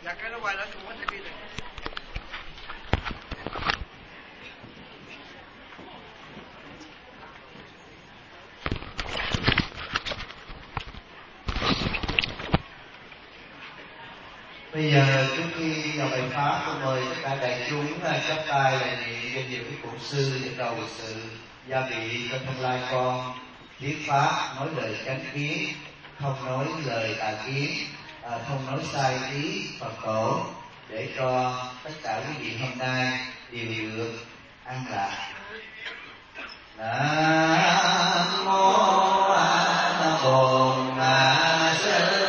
Dạ cái nó quay lên không có thể đi được. Bây giờ trước khi vào bài pháp, tôi mời tất cả đại chúng chắp tay lại niệm danh hiệu Đức Bổn Sư để cầu sự gia bị cho tương lai con thuyết pháp, nói lời chánh kiến, không nói lời tà kiến, không nói sai ý Phật tổ, để cho tất cả quý vị hôm nay đều được an lạc. Nam mô A Bổn Sư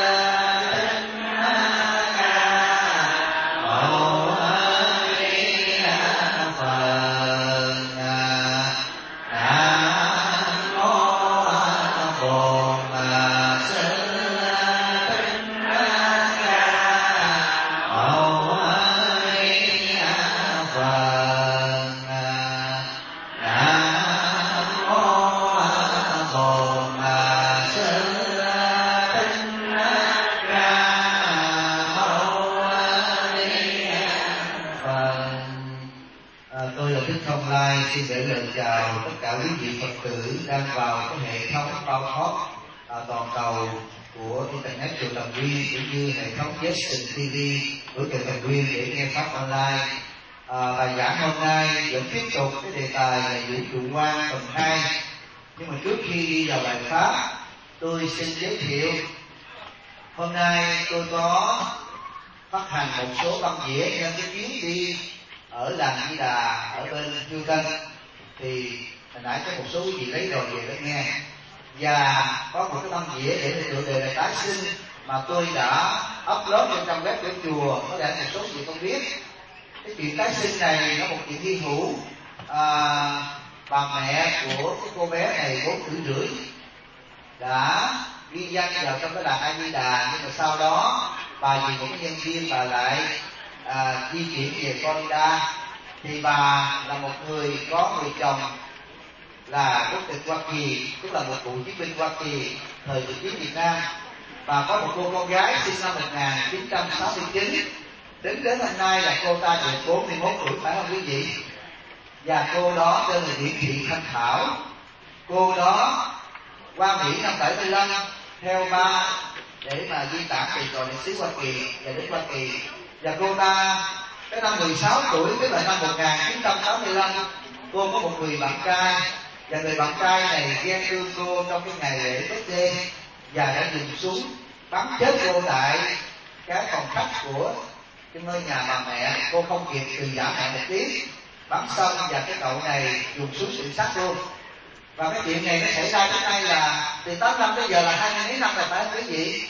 xin gửi lời chào tất cả quý vị Phật tử đang vào cái hệ thống bao thoát toàn cầu của Internet Chùa Tầm Nguyên, cũng như hệ thống Justin TV của Chùa Tầm Nguyên để nghe pháp online. Bài giảng hôm nay vẫn tiếp tục cái đề tài là vũ trụ quan phần 2. Nhưng mà trước khi đi vào bài pháp, tôi xin giới thiệu hôm nay tôi có phát hành một số băng đĩa nhân cái chuyến đi ở làng Di Đà ở bên Houston. Thì hồi nãy có một số quý vị lấy rồi về để nghe, và có một cái băng đĩa để tựa đề là tái sinh mà tôi đã upload trên trang web của chùa. Có lẽ một số vị không biết cái chuyện tái sinh này nó một chuyện hy hữu. Bà mẹ của cái cô bé này 4 tuổi rưỡi đã ghi danh vào trong cái làng A Di Đà, nhưng mà sau đó bà vì một cái nhân viên bà lại di chuyển về Florida. Thì bà là một người có người chồng là quốc tịch Hoa Kỳ, tức là một cựu chiến binh Hoa Kỳ thời cuộc chiến Việt Nam. Và có một cô con gái sinh năm 1969, đến hôm nay là cô ta được 41 tuổi, phải không quý vị? Và cô đó tên là Nguyễn Thị Thanh Thảo. Cô đó qua Mỹ năm 75 theo ba để mà di tản từ tòa đại sứ Hoa Kỳ và đến Hoa Kỳ. Và cô ta cái năm 16 tuổi, tức là năm 1985, cô có một người bạn trai, và người bạn trai này ghen thương cô trong cái ngày lễ birthday và đã dùng súng bắn chết cô tại cái phòng khách của cái ngôi nhà bà mẹ. Cô không kịp từ giả mẹ một tiếng, bắn xong và cái cậu này dùng súng tự sát luôn. Và cái chuyện này nó xảy ra đến nay là từ 8 năm tới giờ là 20 mấy năm rồi, phải không quý vị?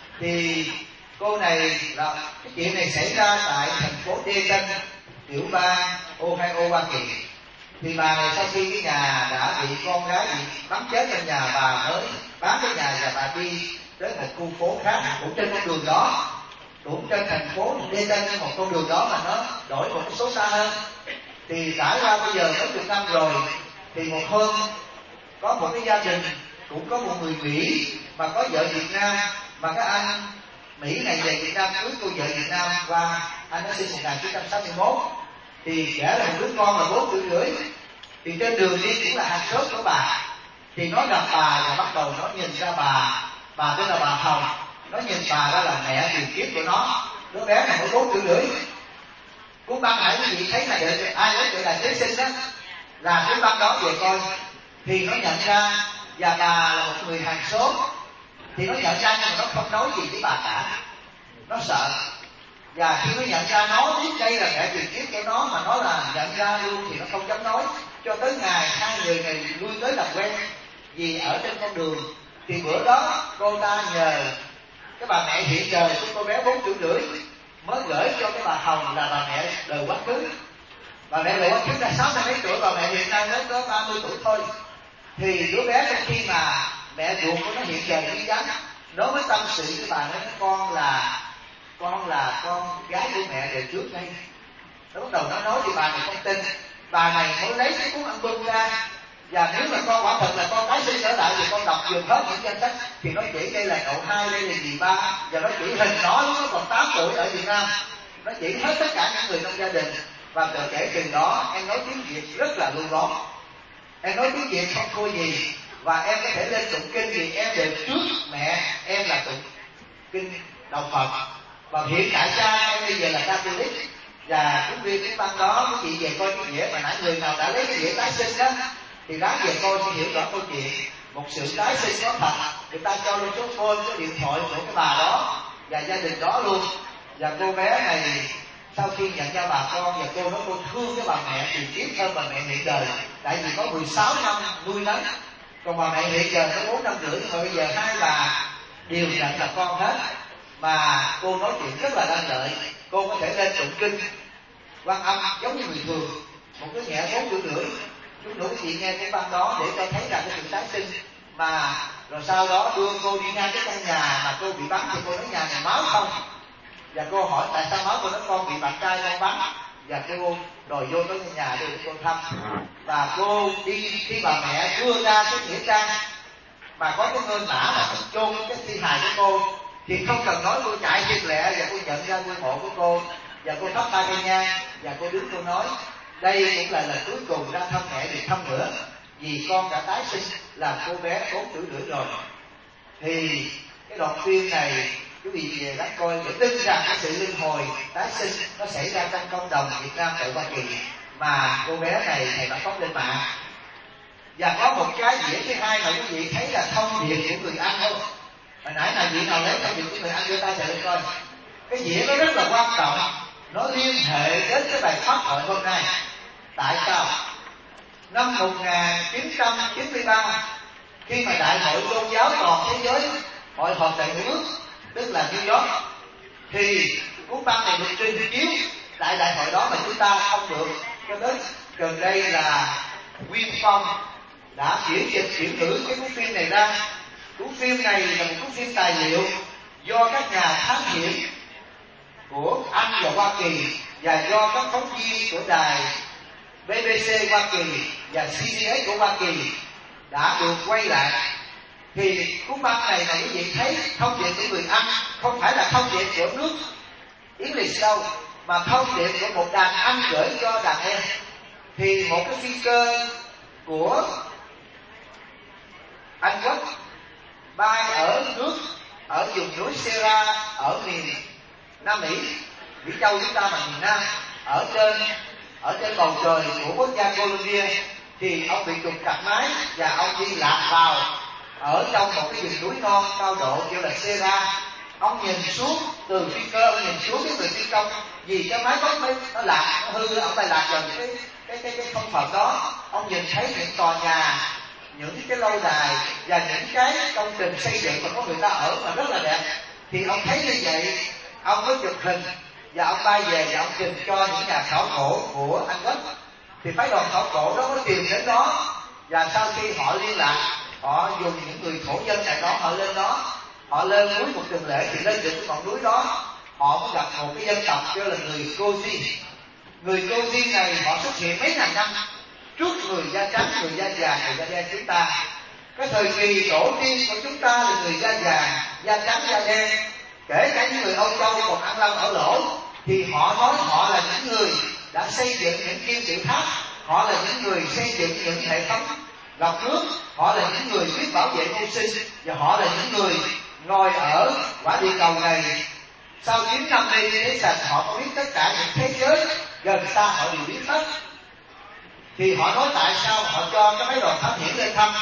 Thì cô này là cái chuyện này xảy ra tại thành phố Dayton, tiểu bang Ohio, Hoa Kỳ. Thì bà này sau khi cái nhà đã bị con gái bị bắn chết trong nhà, bà mới bán cái nhà và bà đi tới một khu phố khác cũng trên con đường đó, cũng trên thành phố Dayton, nhưng một con đường đó mà nó đổi một cái số xa hơn. Thì trải qua bây giờ mấy chục năm rồi, thì một hôm có một cái gia đình cũng có một người Mỹ mà có vợ Việt Nam, mà cái anh Mỹ này về Việt Nam cưới cô vợ Việt Nam qua, anh đã sinh 1961. Thì đẻ là một đứa con là 4 tuổi rưỡi. Thì trên đường đi cũng là hàng xóm của bà, thì nó gặp bà và bắt đầu nó nhìn ra bà tên là bà Hồng, nó nhìn bà đó là mẹ truyền kiếp của nó. Đứa bé này mới 4 tuổi rưỡi. Cuốn băng nãy quý vị thấy là để ai nói chuyện là tế sinh đó, là cuốn băng đó về coi thì nó nhận ra, và bà là một người hàng xóm. Thì nó nhận ra nhưng mà nó không nói gì với bà cả, nó sợ. Và khi nó nhận ra nó biết đây là mẹ truyền kiếp của nó, mà nó là nhận ra luôn, thì nó không dám nói. Cho tới ngày hai người này lui tới làm quen, vì ở trên con đường. Thì bữa đó cô ta nhờ cái bà mẹ hiện giờ của cô bé 4 tuổi rưỡi mới gửi cho cái bà Hồng là bà mẹ đời quá khứ. Bà mẹ đời quá khứ là 60 mấy tuổi, bà mẹ hiện nay mới có 30 tuổi thôi. Thì đứa bé trong khi mà mẹ ruột của nó hiện giờ đi vắng, nó mới tâm sự với bà, nói con là con gái của mẹ đời trước đây. Nó bắt đầu nó nói thì bà này không tin. Bà này mới lấy cái cuốn album ra Và nếu mà con quả thật là con tái sinh trở lại thì con đọc dùm hết những danh sách, thì nó chỉ đây là cậu hai, đây là dì ba, và nó chỉ hình nó lúc nó còn 8 tuổi ở Việt Nam, nó chỉ hết tất cả những người trong gia đình. Và từ kể từ đó em nói tiếng Việt rất là lưu loát, em nói tiếng Việt không thua gì, và em có thể lên tụng kinh vì em đều trước mẹ em là tụng kinh đạo Phật. Và hiện tại cha em bây giờ là Catholic. Và cũng viên cái băng đó quý vị về coi cái dĩa mà nãy người nào đã lấy cái dĩa tái sinh đó thì đáng về coi sẽ hiểu rõ câu chuyện. Một sự tái sinh có thật, người ta cho lên số phone, số điện thoại của cái bà đó và gia đình đó luôn. Và cô bé này sau khi nhận ra bà con, và cô nói cô thương cái bà mẹ thì tiếc hơn bà mẹ hiện đời, tại vì có 16 năm nuôi nấng, còn bà mẹ hiện giờ có 4 năm rưỡi, mà bây giờ hai bà đều nhận là con hết. Mà cô nói chuyện rất là đang lợi, cô có thể lên tụng kinh Quan Âm giống như người thường, một đứa nhẹ 4 tuổi rưỡi. Chút nữa quý vị nghe cái băng đó để cho thấy là cái sự tái sinh. Mà rồi sau đó đưa cô đi ngang cái căn nhà mà cô bị bắn, thì cô nói nhà này máu không, và cô hỏi tại sao máu, cô nói con bị bạn trai con bắn, và cô đòi vô tới nhà để cô thăm. Và cô đi, khi bà mẹ đưa ra cái nghĩa trang mà có cái ngôi mã mà chôn cái thi hài của cô, thì không cần nói, cô chạy thiệt lẹ và cô nhận ra ngôi mộ của cô, và cô thắp 3 cây nhang, và cô đứng cô nói đây cũng là lần cuối cùng ra thăm mẹ được thăm nữa, vì con đã tái sinh làm cô bé 4 tuổi rưỡi rồi. Thì cái đoạn phim này quý vị về đáng coi để tin rằng cái sự luân hồi tái sinh nó xảy ra trong cộng đồng Việt Nam tại Hoa Kỳ mà cô bé này thầy đã có lên mạng. Và có một cái dĩa thứ hai mà quý vị thấy là thông điệp của người Anh không? Hồi nãy là vị nào lấy thông điệp của người Anh đưa tay trở lên coi. Cái dĩa nó rất là quan trọng, nó liên hệ đến cái bài pháp hội hôm nay. Tại sao? Năm 1993, khi mà Đại hội Tôn giáo toàn thế giới, Hội họp tại nước, tức là New York, thì cuốn băng này được trình chiếu tại đại hội đó mà chúng ta không được. Cho đến gần đây là Nguyên Phong đã chuyển ngữ cái cuốn phim này ra. Cuốn phim này là một cuốn phim tài liệu do các nhà thám hiểm của Anh và Hoa Kỳ, và do các phóng viên của đài BBC Hoa Kỳ và CBS của Hoa Kỳ đã được quay lại. Thì cuốn băng này mà quý vị thấy thông điệp của người Anh không phải là thông điệp của nước English đâu, mà thông điệp của một đàn anh gửi cho đàn em. Thì một cái phi cơ của Anh Quốc bay ở vùng núi Sierra ở miền Nam Mỹ, Mỹ Châu chúng ta mà miền Nam, ở trên bầu trời của quốc gia Colombia, thì ông bị trục cặp máy và ông đi lạc vào ở trong một cái vùng núi non cao độ kêu là Sierra. Ông nhìn xuống từ phi cơ, ông nhìn xuống cái người phi công, vì cái máy bốc nó lạc, nó hư, ông phải lạc vào cái không phận đó. Ông nhìn thấy những tòa nhà, những cái lâu đài và những cái công trình xây dựng mà có người ta ở mà rất là đẹp. Thì ông thấy như vậy, ông mới chụp hình và ông bay về và ông trình cho những nhà khảo cổ của Anh Quốc. Thì phái đoàn khảo cổ đó có tìm đến đó, và sau khi họ liên lạc, họ dùng những người thổ dân tại đó, họ lên đó, họ lên núi một tuần lễ, thì lên được cái ngọn núi đó họ mới gặp một cái dân tộc kêu là người Cozi. Người Cozi này họ xuất hiện mấy ngàn năm trước người da trắng, người da vàng, người da đen chúng ta. Cái thời kỳ tổ tiên của chúng ta là người da vàng, da trắng, da đen, kể cả những người Âu Châu còn ăn lông ở lỗ, thì họ nói họ là những người đã xây dựng những kim tự tháp, họ là những người xây dựng những hệ thống lọc nước, họ là những người biết bảo vệ môi sinh, và họ là những người ngồi ở quả địa cầu này. Sau 9 năm đi thế sạch, họ có biết tất cả những thế giới gần xa, họ đều biết hết. Thì họ nói tại sao họ cho cái mấy đoàn thám hiểm lên thăm.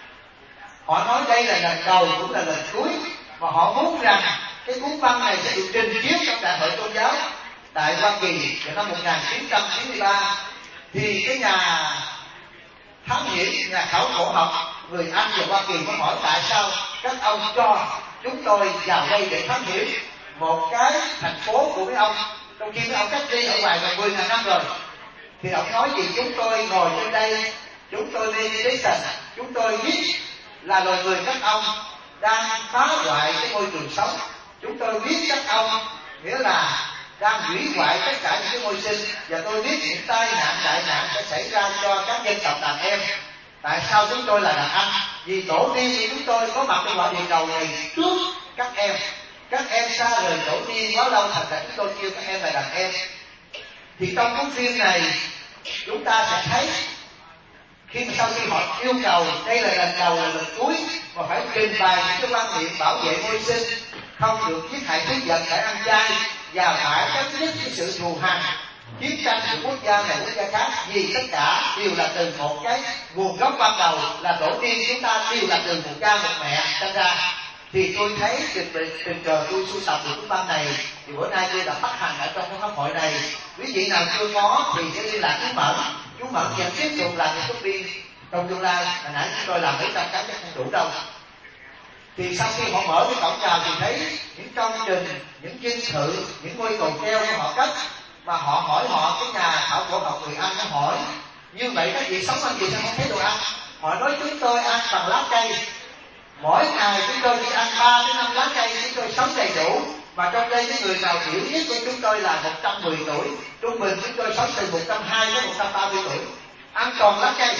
Họ nói đây là lần đầu cũng là lần cuối, mà họ muốn rằng cái cuốn băng này sẽ được trình chiếu trong đại hội tôn giáo tại Hoa Kỳ vào năm 1993. Thì cái nhà thám hiểm, nhà khảo cổ học người Anh và Hoa Kỳ có hỏi tại sao các ông cho chúng tôi vào đây để thám hiểm một cái thành phố của mấy ông, trong khi mấy ông cách ly ở ngoài gần 10.000 năm rồi. Thì ông nói gì chúng tôi ngồi trên đây, chúng tôi đi tới sạch, chúng tôi biết là loài người các ông đang phá hoại cái môi trường sống, chúng tôi biết các ông nghĩa là đang hủy hoại tất cả những cái môi sinh, và tôi biết những tai nạn đại nạn sẽ xảy ra cho các dân tộc đàn em. Tại sao chúng tôi là đàn anh? Vì tổ tiên của chúng tôi có mặt trên quả địa cầu này trước các em. Các em xa rời tổ tiên quá lâu, thành ra chúng tôi kêu các em là đàn em. Thì trong cuốn phim này chúng ta sẽ thấy khi sau khi họ yêu cầu đây là lần cuối mà phải trình bày những cái quan niệm bảo vệ môi sinh, không được giết hại thú vật, phải ăn chay và phải chấm dứt cái sự thù hằn chiến tranh của quốc gia này quốc gia khác, vì tất cả đều là từ một cái nguồn gốc ban đầu là tổ tiên chúng ta đều là từ một cha một mẹ sinh ra. Thì tôi thấy tình cờ tôi sưu tập được cuốn băng này, thì bữa nay tôi đã phát hành ở trong cái pháp hội này. Quý vị nào chưa có thì sẽ liên lạc chú Mẫn vẫn tiếp tục làm những copy trong tương lai. Hồi nãy chúng tôi làm mấy trăm cái chắc không đủ đâu. Thì sau khi họ mở cái cổng chào thì thấy những công trình, những dinh thự, những ngôi cầu treo của họ cất, mà họ hỏi họ cái nhà khảo cổ học người Anh nó hỏi như vậy các vị sống ăn gì sao không thấy đồ ăn? Họ nói chúng tôi ăn bằng lá cây, mỗi ngày chúng tôi chỉ ăn 3 đến 5 lá cây, chúng tôi sống đầy đủ. Và trong đây những người nào hiểu nhất của chúng tôi là 110 tuổi, trung bình chúng tôi sống từ 120 đến 130 tuổi, ăn toàn lá cây.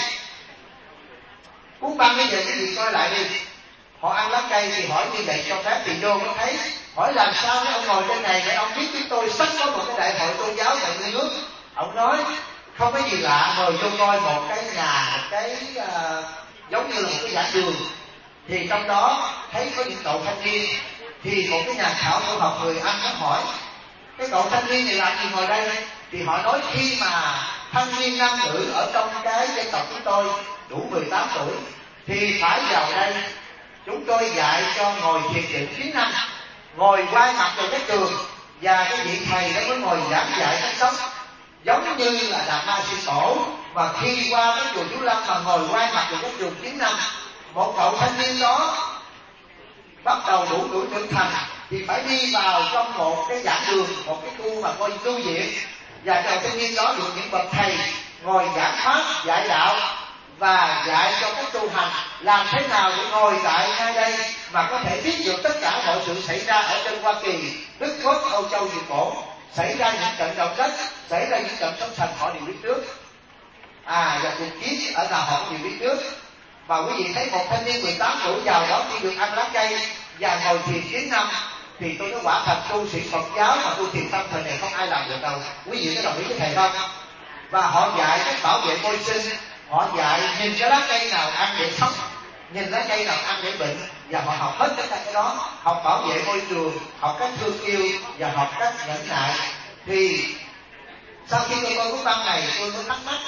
Cuốn băng bây giờ quý vị coi lại đi, họ ăn lá cây thì hỏi như vậy cho phép thì vô có thấy. Hỏi làm sao mấy ông ngồi trên này để ông biết chúng tôi sắp có một cái đại hội tôn giáo tại New York. Ông nói không có gì lạ, mời vô coi một cái nhà, một cái giống như là một cái giảng đường. Thì trong đó thấy có những cậu thanh niên, thì một cái nhà khảo cổ học người Anh nó hỏi cái cậu thanh niên này làm gì ngồi đây? Thì họ nói khi mà thanh niên nam nữ ở trong cái dân tộc chúng tôi đủ 18 tuổi thì phải vào đây. Chúng tôi dạy cho ngồi thiền định 9 năm, ngồi quay mặt vào cái tường, và cái vị thầy đó mới ngồi giảng dạy cách sống giống như là Đạt Ma Sư Tổ. Và khi qua cái chùa Chú Lâm mà ngồi quay mặt vào cái tường 9 năm, một cậu thanh niên đó bắt đầu đủ tuổi trưởng thành thì phải đi vào trong một cái giảng đường, một cái khu mà coi tu viện, và cậu thanh niên đó được những bậc thầy ngồi giảng pháp dạy đạo và dạy cho cách tu hành làm thế nào để ngồi tại ngay đây mà có thể biết được tất cả mọi sự xảy ra ở trên Hoa Kỳ, Đức Quốc, Âu Châu, Việt Cổ, xảy ra những trận động đất, xảy ra những trận sóng thần họ đều biết trước, và cuộc chiến ở nào họ cũng đều biết trước. Và quý vị thấy một thanh niên 18 tuổi vào đó chỉ được ăn lá cây và ngồi thiền 9 năm thì tôi nói quả thật tu sĩ Phật giáo mà tu thiền tâm thời này không ai làm được đâu. Quý vị có đồng ý với thầy không? Và họ dạy cách bảo vệ môi sinh, họ dạy nhìn cái lá cây nào ăn để sống, nhìn lá cây nào ăn để bệnh, và họ học hết tất cả cái đó, học bảo vệ môi trường, học cách thương yêu và học cách nhẫn nại. Thì sau khi tôi coi cuốn băng này tôi mới thắc mắc,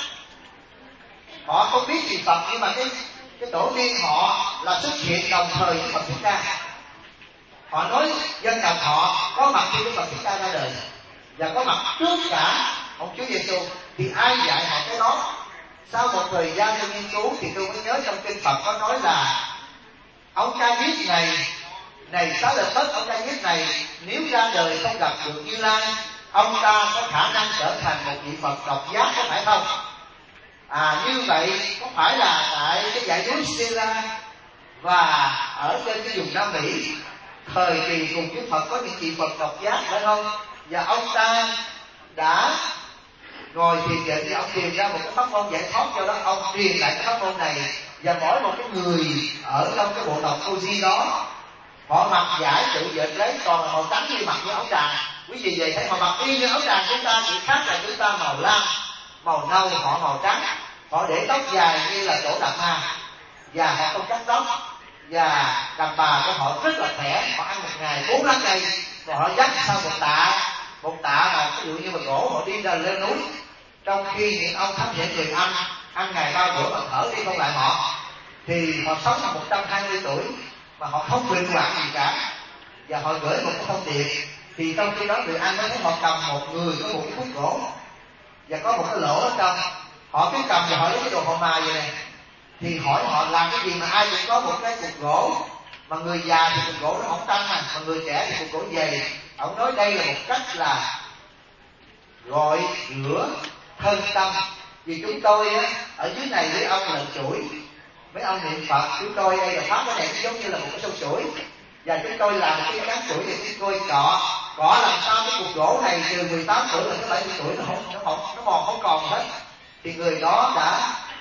họ không biết gì Phật nhưng mà cái tổ tiên họ là xuất hiện đồng thời với Phật Thích Ca. Họ nói dân tộc họ có mặt khi Phật Thích Ca ra đời và có mặt trước cả ông Chúa Giêsu. Thì ai dạy họ cái đó? Sau một thời gian tôi nghiên cứu thì tôi mới nhớ trong kinh Phật có nói là ông Ca Diếp này Xá Lợi Phất, ông Ca Diếp này nếu ra đời không gặp được Như Lai, ông ta có khả năng trở thành một vị Phật độc giác, có phải không? Như vậy có phải là tại cái dãy núi Sela và ở trên cái vùng Nam Mỹ thời kỳ cùng với Phật có những vị Phật độc giác phải không? Và ông ta đã ngồi thiền định và ông tìm ra một cái pháp môn giải thoát, cho đó ông truyền lại cái pháp môn này. Và mỗi một cái người ở trong cái bộ tộc Oji đó họ mặc giải tự dệt lấy toàn là màu trắng như mặc như áo tràng. Quý vị về thấy họ mặc y như áo tràng chúng ta, chỉ khác là chúng ta màu lam, màu nâu, họ màu trắng. Họ để tóc dài như là Tổ Đạt Ma và họ không cắt tóc, và đàn bà của họ rất là khỏe. Họ ăn một ngày 4 lá cây và họ dắt sau một tạ là ví dụ như mà gỗ họ đi ra lên núi. Trong khi những ông thấp nhẹ người ăn ngày 3 bữa mà thở đi không lại họ, thì họ sống 120 tuổi mà họ không bệnh hoạn gì cả. Và họ gửi một cái thông điệp, thì trong khi đó người ăn mới thấy họ cầm một người có một cái khúc gỗ và có một cái lỗ ở trong. Họ cứ cầm và họ lấy cái đồ họ mài vậy này, thì hỏi họ làm cái gì mà ai cũng có một cái cục gỗ, mà người già thì cục gỗ nó không tăng mà người trẻ thì cục gỗ dày. Ông nói đây là một cách là gọi rửa thân tâm. Vì chúng tôi á, ở dưới này với ông là chuỗi, mấy ông niệm Phật, chúng tôi đây là pháp cái này giống như là một cái sâu chuỗi, và chúng tôi làm cái cán chuỗi thì chúng tôi cọ làm sao cái cục gỗ này từ 18 tuổi là tới 70 tuổi nó mòn không còn hết. Thì người đó đã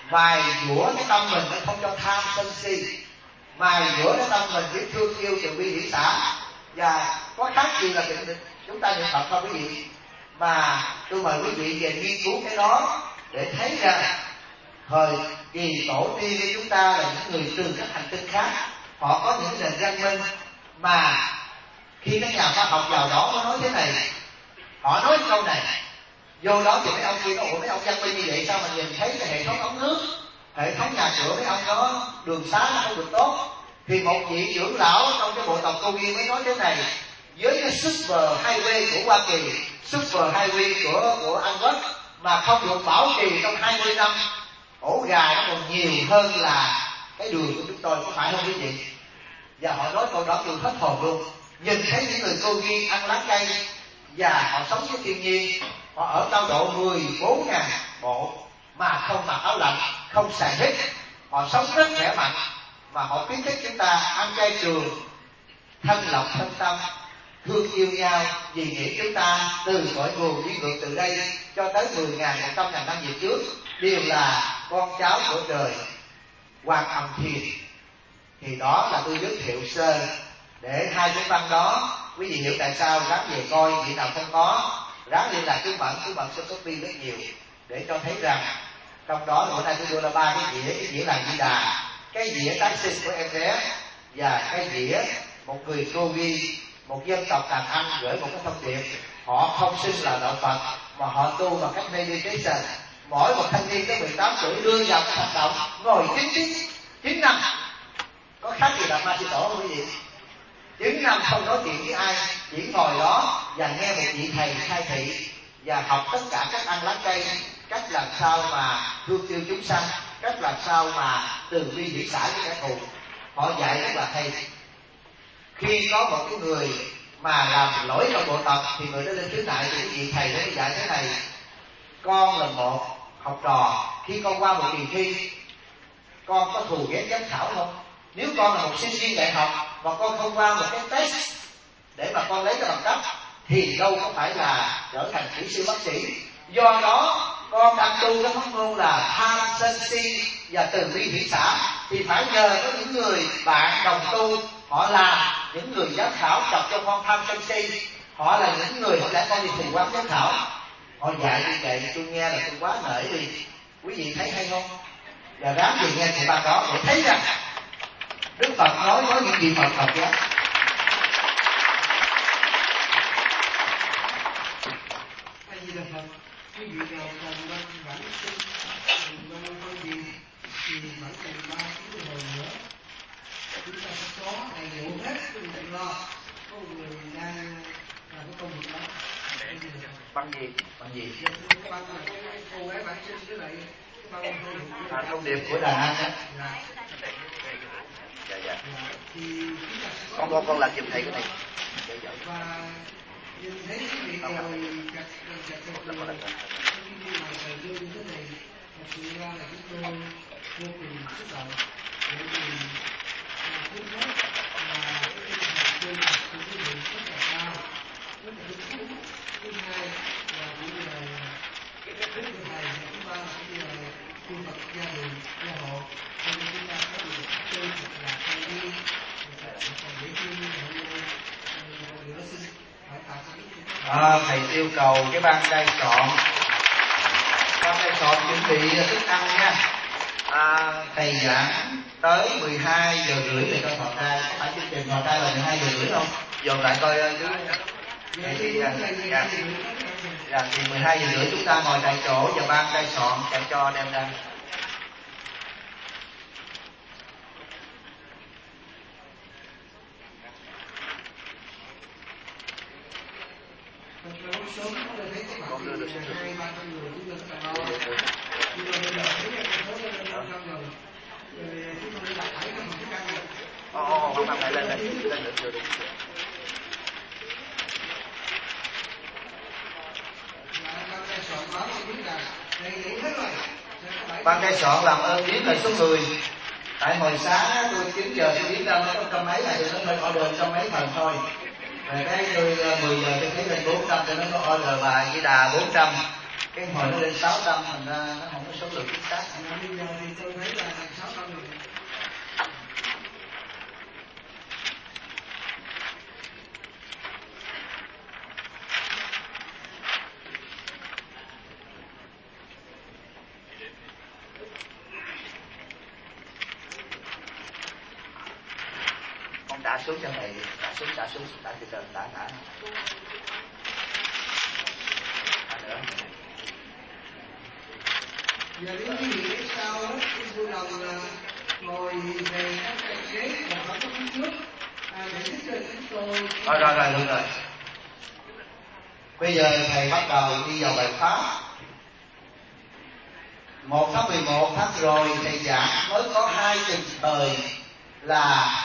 mài dũa cái tâm mình nó không cho tham sân si, mài dũa cái tâm mình biết thương yêu từ bi hỷ xã. Và có khác gì là chúng ta niệm Phật không quý vị? Mà tôi mời quý vị về nghiên cứu cái đó để thấy rằng thời kỳ tổ tiên của chúng ta là những người từ các hành tinh khác, họ có những nền văn minh mà khi các nhà khoa học vào đó có nói thế này, họ nói câu này, vô đó thì mấy ông kia nói: ủa mấy ông văn minh như vậy sao mà nhìn thấy cái hệ thống ống nước, hệ thống nhà cửa mấy ông đó đường xá nó không được tốt. Thì một vị trưởng lão trong cái bộ tộc Cô Ghi mới nói thế này: với cái super highway của Hoa Kỳ, super highway của Anh Quốc mà không được bảo trì trong 20 năm, ổ gà nó còn nhiều hơn là cái đường của chúng tôi, có phải không quý vị? Và họ nói câu đó tôi hết hồn luôn. Nhìn thấy những người Cô Ghi ăn lá cây và họ sống với thiên nhiên, họ ở cao độ 14.000 bộ mà không mặc áo lạnh, không xài hít, họ sống rất khỏe mạnh. Mà họ khuyến khích chúng ta ăn chay trường, thân lọc thân tâm, thương yêu nhau, vì nghĩ chúng ta từ cội nguồn đi ngược từ đây cho tới 10.000, 100.000 năm về trước đều là con cháu của trời Quan Âm Thiên. Thì đó là tôi giới thiệu sơ để hai cuốn văn đó quý vị hiểu tại sao ráng về coi, vị nào không có ráng liên lạc chú Mận sẽ copy rất nhiều để cho thấy rằng trong đó bữa nay tôi đưa ra 3 cái dĩa là Di Đà, cái dĩa tái sinh của em bé, và cái dĩa một người Cô Ghi, một dân tộc đàn Anh gửi một cái thông điệp. Họ không sinh là đạo Phật mà họ tu bằng cách meditation. Mỗi một thanh niên tới 18 tuổi đưa vào cái hoạt động ngồi 9 năm, có khác gì Đạt Ma Sư Tổ không quý vị? 9 năm không nói chuyện với ai, chỉ ngồi đó và nghe một vị thầy khai thị và học tất cả cách ăn lá cây, cách làm sao mà thương yêu chúng sanh, cách làm sao mà từ bi hỷ xã với kẻ thù. Họ dạy rất là hay. Khi có một cái người mà làm lỗi trong bộ tộc thì người đó lên khiếu nại thì cái vị thầy đó dạy thế này: con là một học trò, khi con qua một kỳ thi, con có thù ghét giám khảo không? Nếu con là một sinh viên đại học mà con không qua một cái test để mà con lấy cái bằng cấp thì đâu có phải là trở thành kỹ sư bác sĩ. Do đó con đang tu cái pháp môn là tham sân si và từ bi hỷ xã, thì phải nhờ có những người bạn đồng tu, họ là những người giám khảo chọc cho con tham sân si, họ là những người không lẽ con đi thù quán giám khảo. Họ dạy như vậy tôi nghe là tôi quá nể đi. Quý vị thấy hay không? Và ráng gì nghe thầy bà đó để thấy rằng Đức Phật nói có những gì Phật học lắm. A Di Đà Phật. Quý vị nào còn văn bản sinh văn văn gì thì vẫn còn 3 tiếng đồng hồ nữa chúng ta sẽ có đầy đủ hết, quý vị đừng lo. Có một người đang làm cái công việc đó. Bằng gì? Bằng gì? Cái băng là cái cô gái bản sinh với lại cái băng thông điệp của Đàn Anh đó. Dạ. Con làm giùm thầy cái này. Và nhìn thấy cái vị ngồi chặt như thế này, thật sự ra là chúng tôi vô cùng xúc động, bởi vì thứ nhất là cái tinh thần tu học của quý vị rất là cao, rất là hứng thú. Thứ hai là những lời rất là thầy và chúng ta cũng như là tu Phật gia đình gia hộ, cho nên chúng ta có được tu thật là hay đi, còn dễ thương nữa xin hỏi tạ thầy yêu cầu cái ban cai soạn chuẩn bị thức ăn nha. Thầy giảng tới 12 giờ rưỡi để coi thọ trai, có phải chương trình thọ trai là 12 giờ rưỡi không? Dồn lại coi chú. Thì 12 giờ rưỡi chúng ta ngồi tại chỗ và ban cai soạn sẽ cho đem ra. Con đưa được số lượng. Không làm lại lên nữa được. Ban cai soạn làm ơn biết là số người. Tại hồi sáng tôi 9 giờ tôi biết ra nó có trăm mấy này, nó phải order trăm mấy phần thôi. Rồi cái tôi 10 giờ tôi thấy lên 400 cho nó có order bà Di Đà 400. Cái hồi nó lên 600, thành ra nó không có số lượng chính xác. Bây giờ thì tôi thấy là 600 rồi. Con trả xuống cho thầy, trả xuống, trả từ từ, trả nữa. Giờ đến cái gì cái sau á, cái vui lòng là ngồi về các cái ghế và có cái phía trước để giúp cho chúng tôi. Rồi, được rồi. Bây giờ thầy bắt đầu đi vào bài pháp. 1 tháng 11 tháng rồi thầy giảng mới có 2 chừng thời là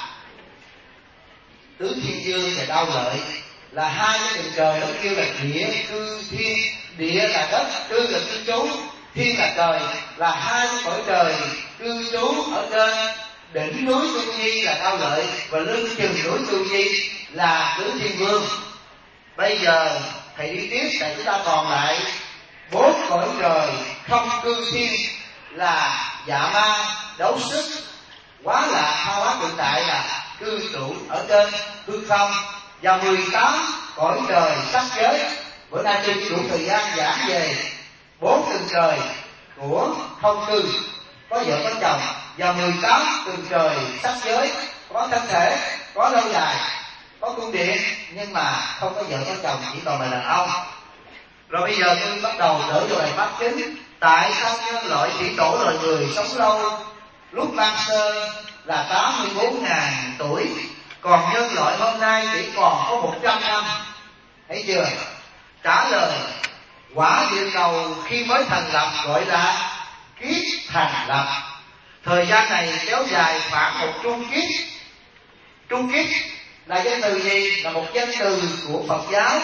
tứ thiên dương và đau lợi, là 2 cái chừng trời. Nó kêu là địa cư thiên. Địa là đất, cư là cư trú, thiên là trời, là 2 cái cõi trời cư trú ở trên đỉnh núi Tu Di là đau lợi, và lưng chừng núi Tu Di là tứ thiên vương. Bây giờ thầy đi tiếp, tại chúng ta còn lại 4 cõi trời không cư thiên là dạ ma, đấu sức, quá lạc, tha hóa tự tại là cư trụ ở trên hư không, và 18 cõi trời sắc giới. Bữa nay tôi chỉ đủ thời gian giảng về 4 tầng trời của không cư, có vợ có chồng, và 18 tầng trời sắc giới, có thân thể, có lâu dài, có cung điện, nhưng mà không có vợ có chồng, chỉ còn là đàn ông. Rồi bây giờ tôi bắt đầu trở về bài pháp chính. Tại sao nhân loại chỉ tổ loài người sống lâu lúc ban sơ là 84.000 tuổi, còn nhân loại hôm nay chỉ còn có 100 năm? Thấy chưa? Trả lời: quả địa cầu khi mới thành lập gọi là kiếp thành lập. Thời gian này kéo dài khoảng một trung kiếp. Trung kiếp là danh từ gì? Là một danh từ của Phật giáo.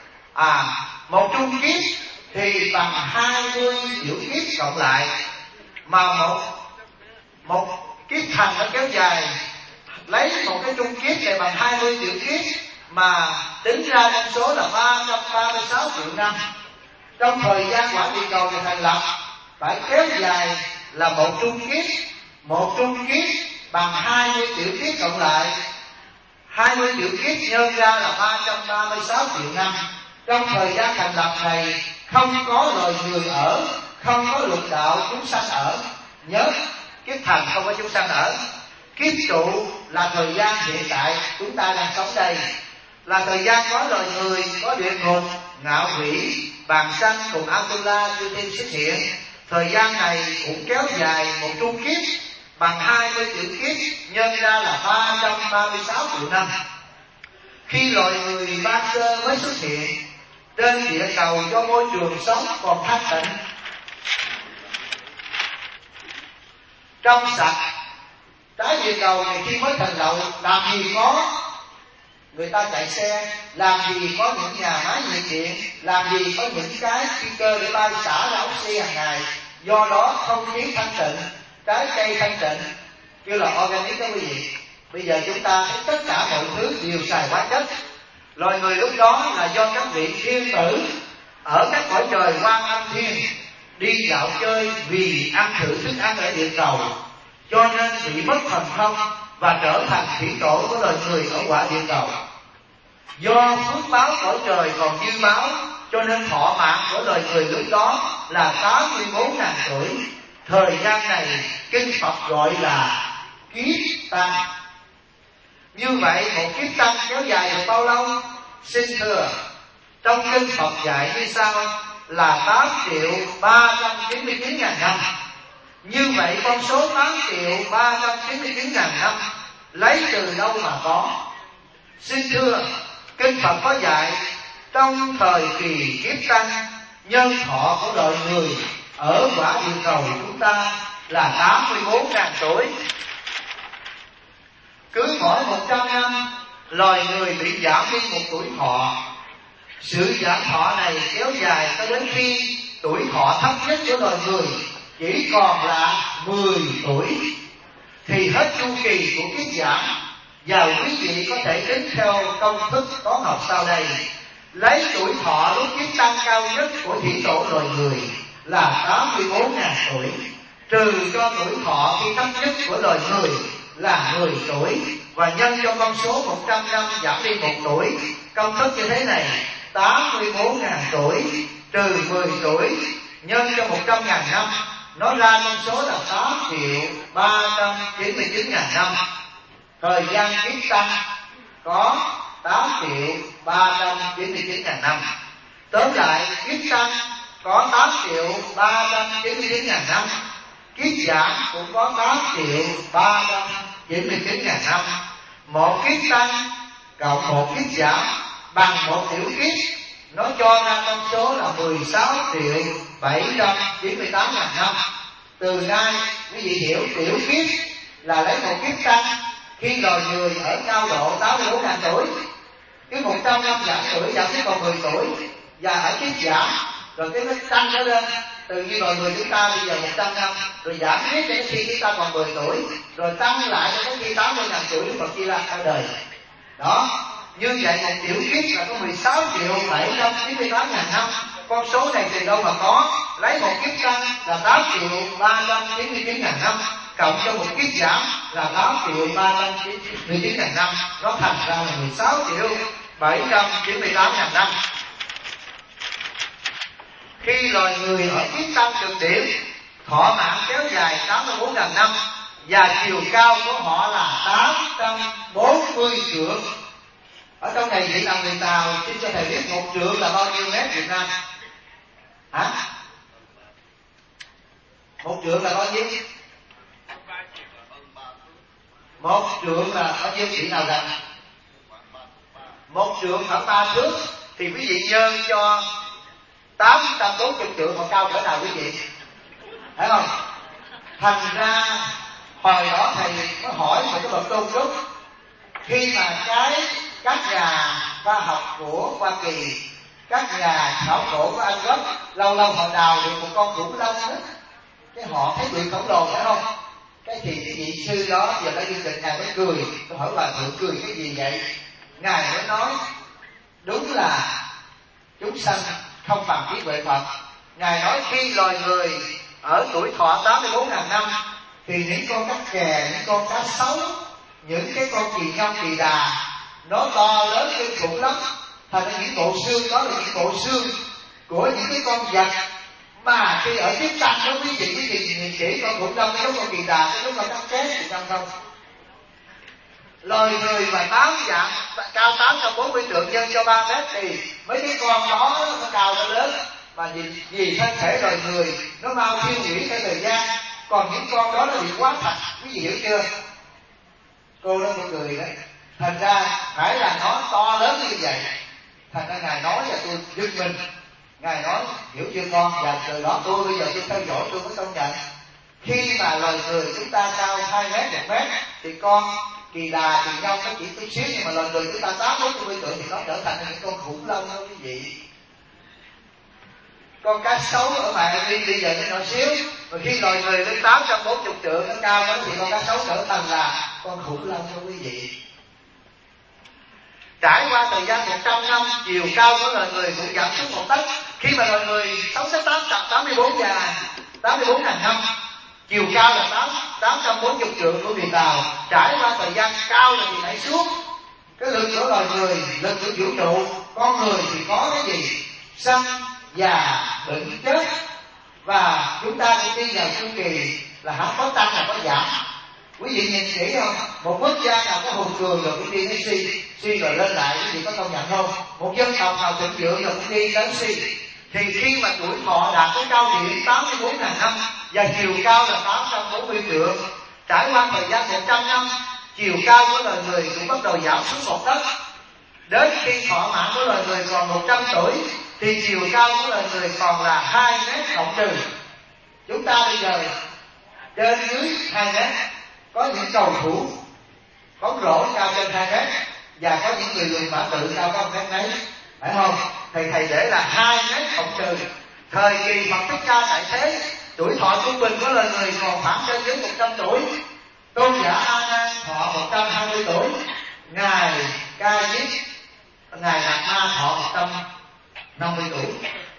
Một trung kiếp thì bằng 20 tiểu kiếp cộng lại, mà một kiếp thành nó kéo dài, lấy một cái trung kiếp này bằng 20 tiểu kiếp mà tính ra con số là 336 triệu năm. Trong thời gian quả địa cầu này thành lập phải kéo dài là một trung kiếp bằng 20 tiểu kiếp cộng lại. 20 tiểu kiếp nhân ra là 336 triệu năm. Trong thời gian thành lập này không có loài người ở, không có lục đạo chúng sanh ở. Nhớ, kiếp thành không có chúng sanh ở. Kiếp trụ là thời gian hiện tại chúng ta đang sống đây, là thời gian có loài người, có địa ngục, ngạo quỷ, bàn sanh cùng Atula chư thiên xuất hiện. Thời gian này cũng kéo dài một trung kiếp bằng 20 tiểu kiếp nhân ra là 336 triệu năm. Khi loài người ban sơ mới xuất hiện trên địa cầu, do môi trường sống còn thanh tịnh, trong sạch, trái địa cầu này khi mới thành lập làm gì có người ta chạy xe, làm gì có những nhà máy nhiệt điện, làm gì có những cái phi cơ để bay xả ra oxy hàng ngày. Do đó không khí thanh tịnh, trái cây thanh tịnh, kêu là organic đó quý vị. Bây giờ chúng ta thấy tất cả mọi thứ đều xài hóa chất. Loài người lúc đó là do các vị thiên tử ở các cõi trời Quan Âm Thiên đi dạo chơi vì ăn thử thức ăn ở địa cầu, cho nên bị mất thần thông và trở thành thủy tổ của loài người ở quả địa cầu. Do phước báo cõi trời còn dư báo, cho nên thọ mạng của loài người lúc đó là 84.000 tuổi. Thời gian này kinh Phật gọi là kiếp tăng. Như vậy một kiếp tăng kéo dài được bao lâu? Xin thưa, trong kinh Phật dạy như sau là 8.399.000 năm. Như vậy con số 8.399.000 năm lấy từ đâu mà có? Xin thưa, kinh Phật có dạy trong thời kỳ kiếp tăng, nhân thọ của loài người ở quả địa cầu chúng ta là 84.000 tuổi. Cứ mỗi 100 năm loài người bị giảm đi một tuổi thọ. Sự giảm thọ này kéo dài cho đến khi tuổi thọ thấp nhất của loài người chỉ còn là 10 tuổi thì hết chu kỳ của kiếp giảm. Và quý vị có thể tính theo công thức toán học sau đây. Lấy tuổi thọ lúc kiếp tăng tăng cao nhất của thủy tổ loài người là 84.000 tuổi, trừ cho tuổi thọ khi thấp nhất của loài người là 10 tuổi, và nhân cho con số 100 năm giảm đi 1 tuổi. Công thức như thế này: 84.000 tuổi trừ 10 tuổi nhân cho 100.000 năm, nó ra con số là 8.399.000 năm. Thời gian kiếp tăng có 8.399.000 năm. Tóm lại, kiếp tăng có 8.399.000 năm, kiếp giảm cũng có 8.399.000 năm. Một kiếp tăng cộng một kiếp giảm bằng một tiểu kiếp, nó cho ra con số là 16.798.000 năm. Từ nay quý vị hiểu tiểu kiếp là lấy một kiếp tăng khi loài người ở cao độ 84.000 tuổi, cái 100 năm giảm tuổi giảm đến còn 10 tuổi, và ở kiếp giảm rồi cái nó tăng nó lên, từ khi loài người chúng ta bây giờ 100 năm rồi giảm tiếp cho đến khi chúng ta còn 10 tuổi, rồi tăng lại cho đến khi 80.000 tuổi Đức Phật Di Lặc ra đời. Đó, như vậy một tiểu kiếp là có 16.798.000 năm. Con số này từ đâu mà có? Lấy một kiếp tăng là 8.399.000 năm cộng cho một kiếp giảm là 8.399.000 năm, nó thành ra là 16.798.000 năm. Khi loài người ở kiếp tăng cực điểm, thọ mạng kéo dài 84.000 năm và chiều cao của họ là 840 trượng. Ở trong này vị nào người Tàu xin cho thầy biết 1 trượng là bao nhiêu mét Việt Nam? Hả? 1 trượng là bao nhiêu? 1 trượng là bao nhiêu? Vị nào rằng 1 trượng khoảng 3 thước, thì quý vị nhân cho 840 trượng mà cao cỡ nào quý vị? Thấy không? Thành ra hồi đó thầy có hỏi một cái bậc tôn trúc, khi mà các nhà khoa học của Hoa Kỳ, các nhà khảo cổ của Anh Quốc lâu lâu họ đào được một con khủng long đó, cái họ thấy bự khổng lồ phải không? Cái thì vị sư đó giờ đã chương trình ngài mới cười, tôi hỏi bà thượng cười cái gì vậy? Ngài mới nói đúng là chúng sanh không bằng trí huệ Phật. Ngài nói khi loài người ở tuổi thọ 84.000 năm thì những con cá kè, những con cá sấu, những cái con kỳ nhông kỳ đà nó to lớn kinh khủng lắm. Thành ra những bộ xương đó là những bộ xương của những cái con vật mà khi ở tiếp tăng đó quý vị nhìn kỹ con khủng long, nó giống con kỳ đà, nó giống con cá chép thì không. Loài người mà 8 dạng cao 840 trượng nhân cho 3 mét thì mấy cái con đó nó cao nó lớn, mà vì thân thể loài người nó mau tiêu hủy theo thời gian, còn những con đó nó bị quá thật, quý vị hiểu chưa? Cô đó một cười đấy. Thành ra phải là nó to lớn như vậy. Thành ra ngài nói và tôi giật mình. Ngài nói hiểu chưa con? Và từ đó tôi bây giờ tôi theo dõi tôi mới công nhận, khi mà loài người chúng ta cao 2 mét 1 mét thì con kỳ đà kỳ nhông nó chỉ chút xíu, nhưng mà loài người chúng ta 840 trượng thì nó trở thành những con khủng long đó quý vị. Con cá sấu ở mẹ đi bây giờ nó nhỏ xíu, và khi loài người lên 840 trượng nó cao lắm thì con cá sấu trở thành là con khủng long đó quý vị. Trải qua thời gian 100 năm, chiều cao của loài người cũng giảm xuống 1 tấc. Khi mà loài người sống tới 84.000 năm, chiều cao là 840 trượng của Việt Tàu. Trải qua thời gian cao là thì nảy xuống. Cái lực của loài người, lực của vũ trụ, con người thì có cái gì? Sanh, già, bệnh, chết. Và chúng ta cũng đi vào chu kỳ là không có tăng là có giảm. Quý vị nhìn kỹ không? Một quốc gia nào có hùng cường rồi cũng đi đến suy rồi lên lại, quý vị có công nhận không? Một dân tộc nào thịnh vượng rồi cũng đi đến suy. Thì khi mà tuổi thọ đạt tới cao điểm 84.000 năm và chiều cao là 840 trượng, trải qua thời gian 100 năm, chiều cao của loài người cũng bắt đầu giảm xuống 1 tấc. Đến khi thọ mạng của loài người còn 100 tuổi thì chiều cao của loài người còn là 2 mét cộng trừ. Chúng ta bây giờ trên dưới 2 mét, có những cầu thủ bóng rổ cao trên 2 mét, và có những người lùn mã tự cao có 1 mét mấy, phải không? Thầy để là 2 mét cộng trừ. Thời kỳ Phật Thích Ca tại thế, tuổi thọ trung bình của loài người còn khoảng trên dưới 100 tuổi. Tôn giả A Nan thọ 120 tuổi, ngài Ca Diếp, ngài Đạt Ma thọ 150 tuổi.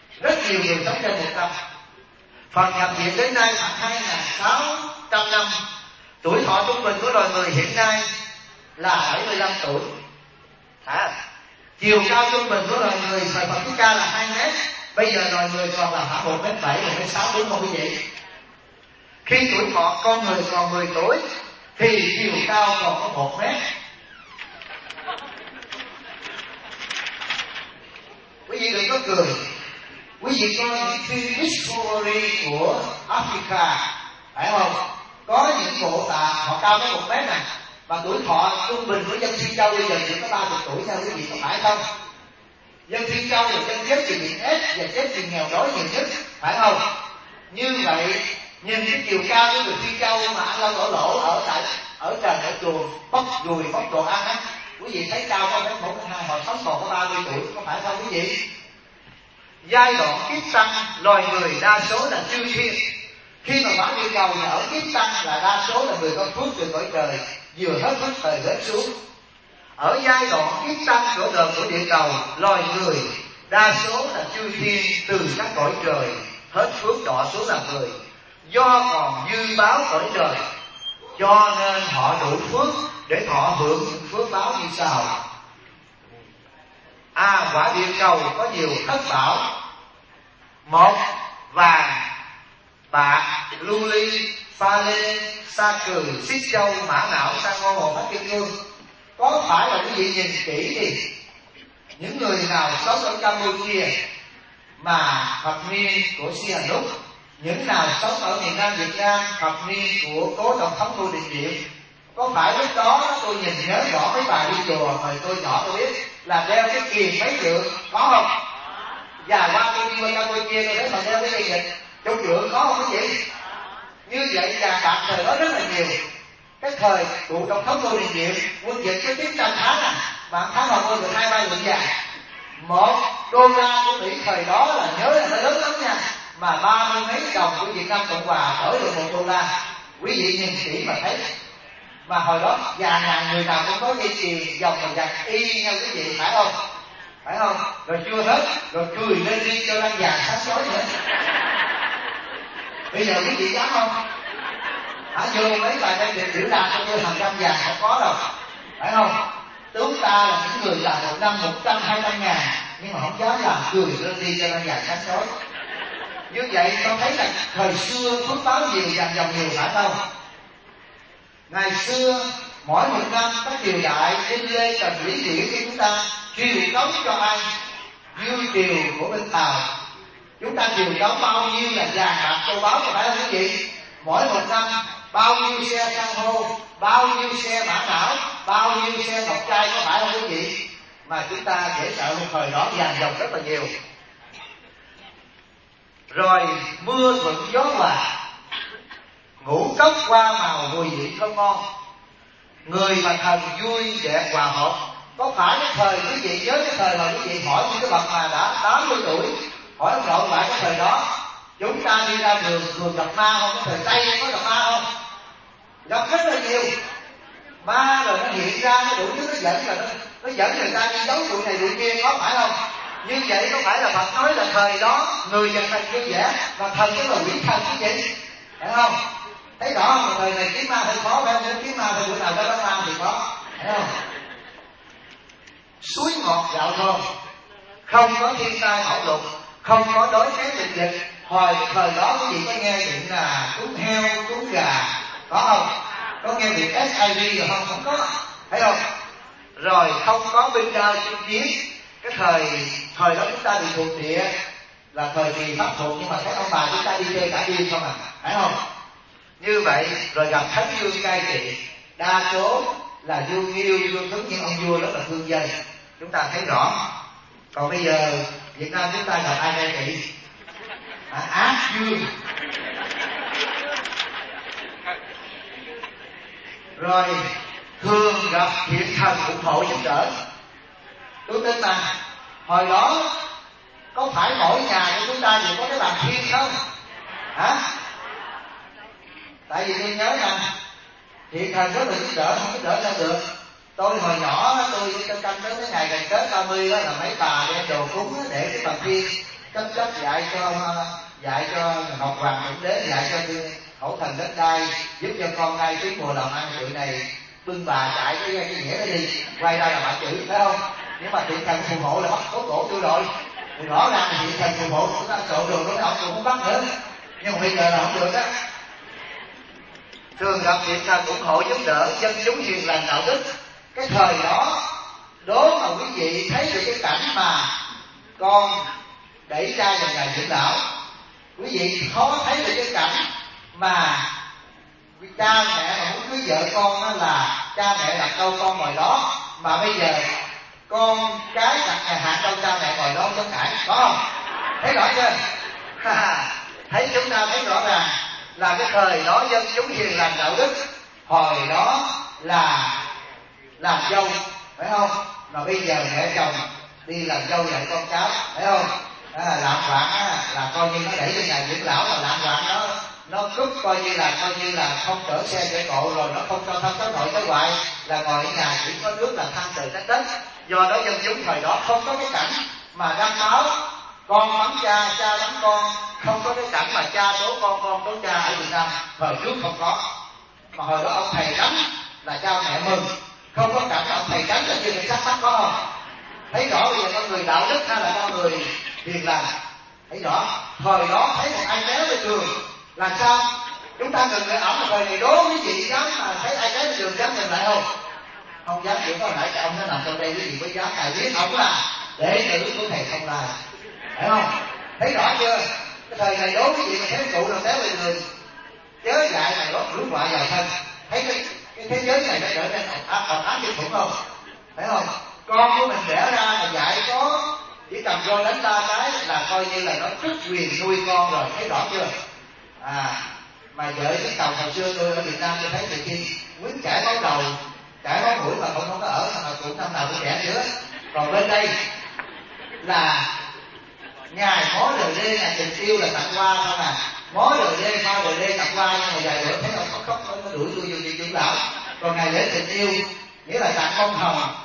nhiều người sống trên 100. Phật nhập viện đến nay khoảng 2.600 năm. Tuổi thọ trung bình của loài người hiện nay là 75 tuổi. Chiều cao trung bình của loài người thời Phật Thích Ca là 2 mét. Bây giờ loài người còn là khoảng 1m7, 1m6 đúng không quý vị? Khi tuổi thọ con người còn 10 tuổi thì chiều cao còn có 1 mét. Quý vị đừng có cười. Quý vị coi những phim Discovery của Africa, phải không? Có những bộ tạc họ cao tới 1 mét này, và tuổi thọ trung bình của dân Phi Châu bây giờ chỉ có 30 tuổi nha quý vị, có phải không? Dân Phi Châu là dân chết vì bị ép và chết vì nghèo đói nhiều nhất, phải không? Như vậy nhìn cái chiều cao của người Phi Châu mà ăn lăn lỗ lỗ ở trần ở chùa bóc gùi bóc đồ ăn á, quý vị thấy cao có 1m1, 1m2, họ sống còn có 30 tuổi, có phải không quý vị? Giai đoạn kiếp sanh loài người đa số là chư thiên. Khi mà quả địa cầu ở kiếp sanh là đa số là người có phước từ cõi trời, vừa hết phước thời hết xuống. Ở giai đoạn kiếp sanh của đời của địa cầu, loài người đa số là chư thiên từ các cõi trời hết phước đọa xuống làm người. Do còn dư báo cõi trời, cho nên họ đủ phước để thọ hưởng những phước báo như sau. Quả địa cầu có nhiều thất bảo: 1. Vàng, bạc, lưu ly, pha lê, sa cừ, xích châu, mã não, sa ngô, hồ phách kim cương. Có phải là quý vị nhìn kỹ đi, những người nào sống ở Campuchia mà thập niên của Sihanouk, những nào sống ở miền Nam Việt Nam thập niên của cố tổng thống Ngô Đình Diệm, có phải lúc đó tôi nhìn nhớ rõ mấy bà đi chùa hồi tôi nhỏ tôi biết là đeo cái kiềng mấy lượng, có không? Và qua tôi đi qua Campuchia tôi thấy họ đeo cái dây dịch chục lượng, có không quý vị? Như vậy vàng bạc thời đó rất là nhiều. Cái thời cụ tổng thống Ngô Đình Diệm quân dịch có 900 tháng mà tháng họ mua được 2-3 lượng vàng. $1 của Mỹ thời đó là nhớ là nó lớn lắm nha, mà 30 mấy đồng của Việt Nam Cộng Hòa đổi được $1. Quý vị nhìn kỹ mà thấy. Mà hồi đó nhà người nào cũng có dây chuyền dòng mà vàng y nhau quý vị, phải không? Phải không? Rồi chưa hết, rồi cười lên đi cho lăn vàng sáng chói nữa. Bây giờ quý vị dám không? Vô mấy bài đây để biểu đạt cho tôi hàng trăm vàng không có đâu, phải không? Chúng ta là những người làm 1 năm 100-200 ngàn, nhưng mà không dám làm, cười lên đi cho lăn vàng sáng chói. Như vậy tôi thấy là thời xưa phước báo nhiều, vàng dòng nhiều, phải không? Ngày xưa mỗi 1 năm các triều đại Đinh Lê Trần Lý Điển của chúng ta triều cống cho ai? Như triều của bên Tàu chúng ta triều cống bao nhiêu là vàng bạc châu báu, có phải không quý vị? Mỗi 1 năm bao nhiêu xe san hô, bao nhiêu xe mã não, bao nhiêu xe ngọc trai, có phải không quý vị? Mà chúng ta dễ sợ một thời đó vàng dòng rất là nhiều. Rồi mưa thuận gió hòa, ngũ cốc hoa màu mùi vị thơm ngon, người và thần vui vẻ hòa hợp. Có phải cái thời quý vị nhớ cái thời mà quý vị hỏi những cái bậc mà đã 80 tuổi hỏi ông nội lại cái thời đó chúng ta đi ra đường thường gặp ma không? Cái thời Tây có gặp ma không? Gặp rất là nhiều ma, rồi nó hiện ra nó đủ thứ, nó dẫn, rồi nó dẫn người ta đi giấu tụi này tụi kia, có phải không? Như vậy có phải là Phật nói là thời đó người và thần vui vẻ, và thần cái là quỷ thần chứ gì, phải không? Thấy rõ không? Thời này kiếm ma hơi khó, phải không? Kiếm ma thì bữa nào có ma thì có, phải không? Suối ngọt gạo thơm, không có thiên tai bạo lụt, không có đói kém dịch dịch. Hồi thời đó quý vị có nghe chuyện là cúng heo, cúng gà, có không? Có nghe việc SIV rồi không? Không có, thấy không? Rồi không có binh đao chinh chiến. Cái thời đó chúng ta bị thuộc địa là thời kỳ Pháp thuộc, nhưng mà thấy ông bà chúng ta đi chơi cả đêm không à, phải không? Như vậy rồi gặp thánh vương cai trị, đa số là vua Nghiêu, vua Tuấn, nhưng ông vua rất là thương dân, chúng ta thấy rõ. Còn bây giờ Việt Nam chúng ta gặp ai cai trị? Ác vương. Rồi thường gặp thiện thần ủng hộ giúp đỡ. Tôi tin mà hồi đó có phải mỗi nhà của chúng ta đều có cái bàn thiên không? Hả? Tại vì tôi nhớ rằng thiện thần rất là giúp đỡ, không giúp đỡ sao được. Tôi hồi nhỏ tôi canh tới cái ngày gần Tết 30 đó là mấy bà đem đồ cúng để cái bàn thiên, chấp dạy cho Ngọc Hoàng Thượng Đế, dạy cho Thổ Thần Đất Đai, giúp cho con ngay trúng mùa làm ăn tụi này bưng bà chạy cái nghĩa đó đi, quay ra là bà chửi, phải không? Nhưng mà thiện thần phù hộ là bắt cố cổ tôi rồi, thì rõ ràng là thiện thần phù hộ chúng ta trộn đường đối ông cũng không bắt nữa, nhưng mà bây giờ là không được á. Thường gặp thiện thần ủng hộ giúp đỡ dân chúng hiền lành đạo đức. Cái thời đó đố mà quý vị thấy được cái cảnh mà con đẩy trai vào nhà dưỡng lão, quý vị khó thấy được cái cảnh mà cha mẹ mà muốn cưới vợ con đó là cha mẹ đặt đâu con ngồi đó, mà bây giờ con cái đặt nhà hạng đâu cha mẹ ngồi đó chống cãi, có không? Thấy rõ chưa? Thấy chúng ta thấy rõ ràng là cái thời đó dân chúng hiền lành đạo đức, hồi đó là làm dâu, phải không? Mà bây giờ mẹ chồng đi làm dâu dạy con cháu, phải không? Lạm vạn là coi như nó đẩy lên nhà dưỡng lão, mà lạm vạn nó cướp coi như là không chở xe chở cộ, rồi nó không cho thăm cháu nội cháu ngoại, là ngồi ở nhà chỉ có nước là than từ tách đất. Do đó dân chúng thời đó không có cái cảnh mà đâm máu con bắn cha, cha bắn con, không có cái cảnh mà cha tố con tố cha ở Việt Nam thời trước không có. Mà hồi đó ông thầy đánh là cha mẹ mừng, không có cảnh ông thầy đánh là chưa bị sát bắt, có không? Thấy rõ bây giờ con người đạo đức hay là con người hiền lành? Thấy rõ. Thời đó thấy một ai té bên đường làm sao? Chúng ta ngừng lại ẩm, thời này đố quý vị dám mà thấy ai té bên đường dám ngừng lại không? Không dám. Chỉ có nãy cái ông nó nằm trong đây, quý vị có dám? Thầy biết ông là để nữ của thầy không lai, phải không? Thấy rõ chưa? Cái thời này đố quý vị mà thấy cụ nào té bên đường chớ dại này đó rút họa vào thân. Thấy cái thế giới này nó trở nên ồn ào kinh khủng không? Phải không? Con của mình đẻ ra mà dạy có chỉ cầm roi đánh ba cái là coi như là nó rất quyền nuôi con rồi, thấy rõ chưa? Mà vợ cái tàu hồi xưa tôi ở Việt Nam tôi thấy nhiều khi quýnh chảy máu đầu, chảy máu mũi mà không có ở, mà cũng năm nào cũng đẻ nữa. Còn bên đây là ngày mó đời đê, ngày tình yêu là tặng hoa không à, mó đời đê, hoa đời đê tặng hoa, nhưng mà vài bữa thấy ông khóc nó đuổi tôi vô dưỡng lão. Còn ngày lễ tình yêu nghĩa là tặng bông hồng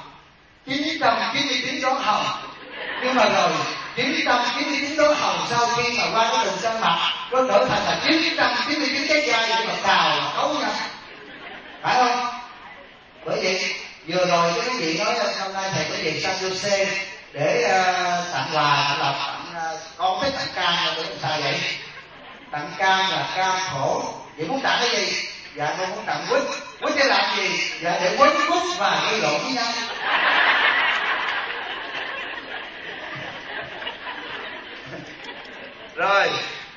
999 đóa hồng, nhưng mà rồi 999 đóa hồng sau khi mà qua cái tình sang mặt nó trở thành là 999 cái chai để mà cào mà cấu nhau, phải không? Bởi vậy vừa rồi cái vị nói hôm nay thầy có gì San Jose để tặng quà, tặng con thích tặng cam là tôi làm sao vậy? Tặng cam là cam khổ, vậy muốn tặng cái gì? Dạ con muốn tặng quýt. Quýt để làm gì? Dạ để quýt quýt và gây lộn với nhau. Rồi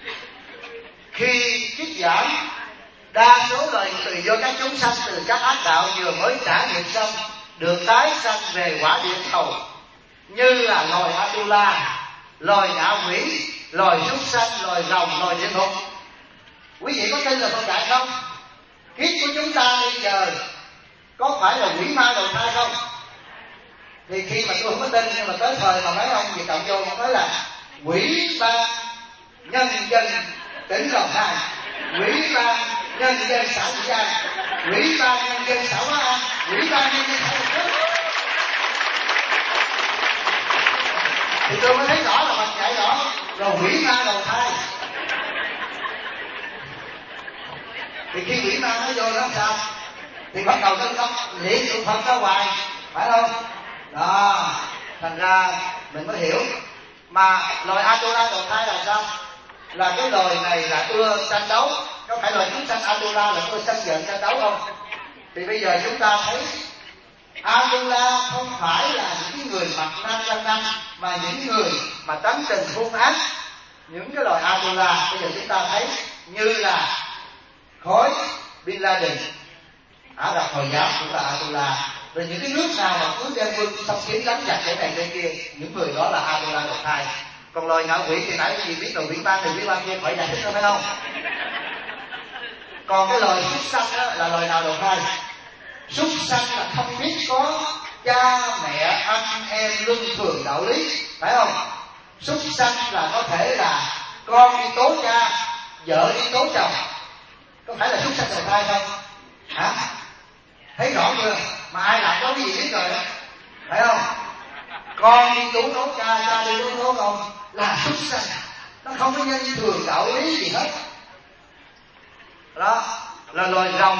khi trích giảng, đa số lời từ do các chúng sanh từ các ác đạo vừa mới trải nghiệm xong được tái sanh về quả địa cầu, như là loài Atula, loài ngạ quỷ, loài súc sanh, loài rồng, loài địa ngục. Quý vị có tin là không phải không? Kiếp của chúng ta bây giờ có phải là quỷ ma đầu thai không? Thì khi mà tôi không có tin, nhưng mà tới thời mà mấy ông Việt Cộng vô cũng nói là quỷ ban nhân dân tỉnh Đồng Nai, quỷ ban nhân dân xã Vĩ An, quỷ ban nhân dân xã Hóa An, quỷ ban nhân dân xã Hội Đức. Thì tôi mới thấy rõ là mình dạy rõ rồi quỷ ma đầu thai. Thì khi quỷ ma nó vô nó làm sao? Thì bắt đầu tấn công niệm tụng Phật ra hoài, phải không? Đó, thành ra mình mới hiểu. Mà loài Atula đầu thai là sao? Là cái loài này là ưa tranh đấu. Có phải loài chúng sanh Atula là ưa sân giận tranh đấu không? Thì bây giờ chúng ta thấy Atula không phải là những người mặt nam răng nanh, mà những người mà tánh tình hung ác. Những cái loài Atula bây giờ chúng ta thấy như là khối Bin Laden, Ả Rập Hồi giáo cũng là Atula. Rồi những cái nước nào mà cứ đem quân xâm chiếm đánh giặc chỗ này chỗ kia, những người đó là Atula đầu thai. Còn loài ngạ quỷ thì nãy quý vị biết rồi, quỷ ban này quỷ ban kia phải giải thích đâu, phải không? Còn cái loài súc sanh đó là loài nào đầu thai? Súc sanh là không biết có cha mẹ anh em luân thường đạo lý, phải không? Súc sanh là có thể là con đi tố cha, vợ đi tố chồng, có phải là súc sanh đầu thai không? Hả? Thấy rõ chưa? Mà ai làm đó quý vị biết rồi đó, phải không? con đi cứu nấu cha đi cứu nấu con là súc sanh, nó không có nhân thường đạo lý gì hết. Đó là loài rồng,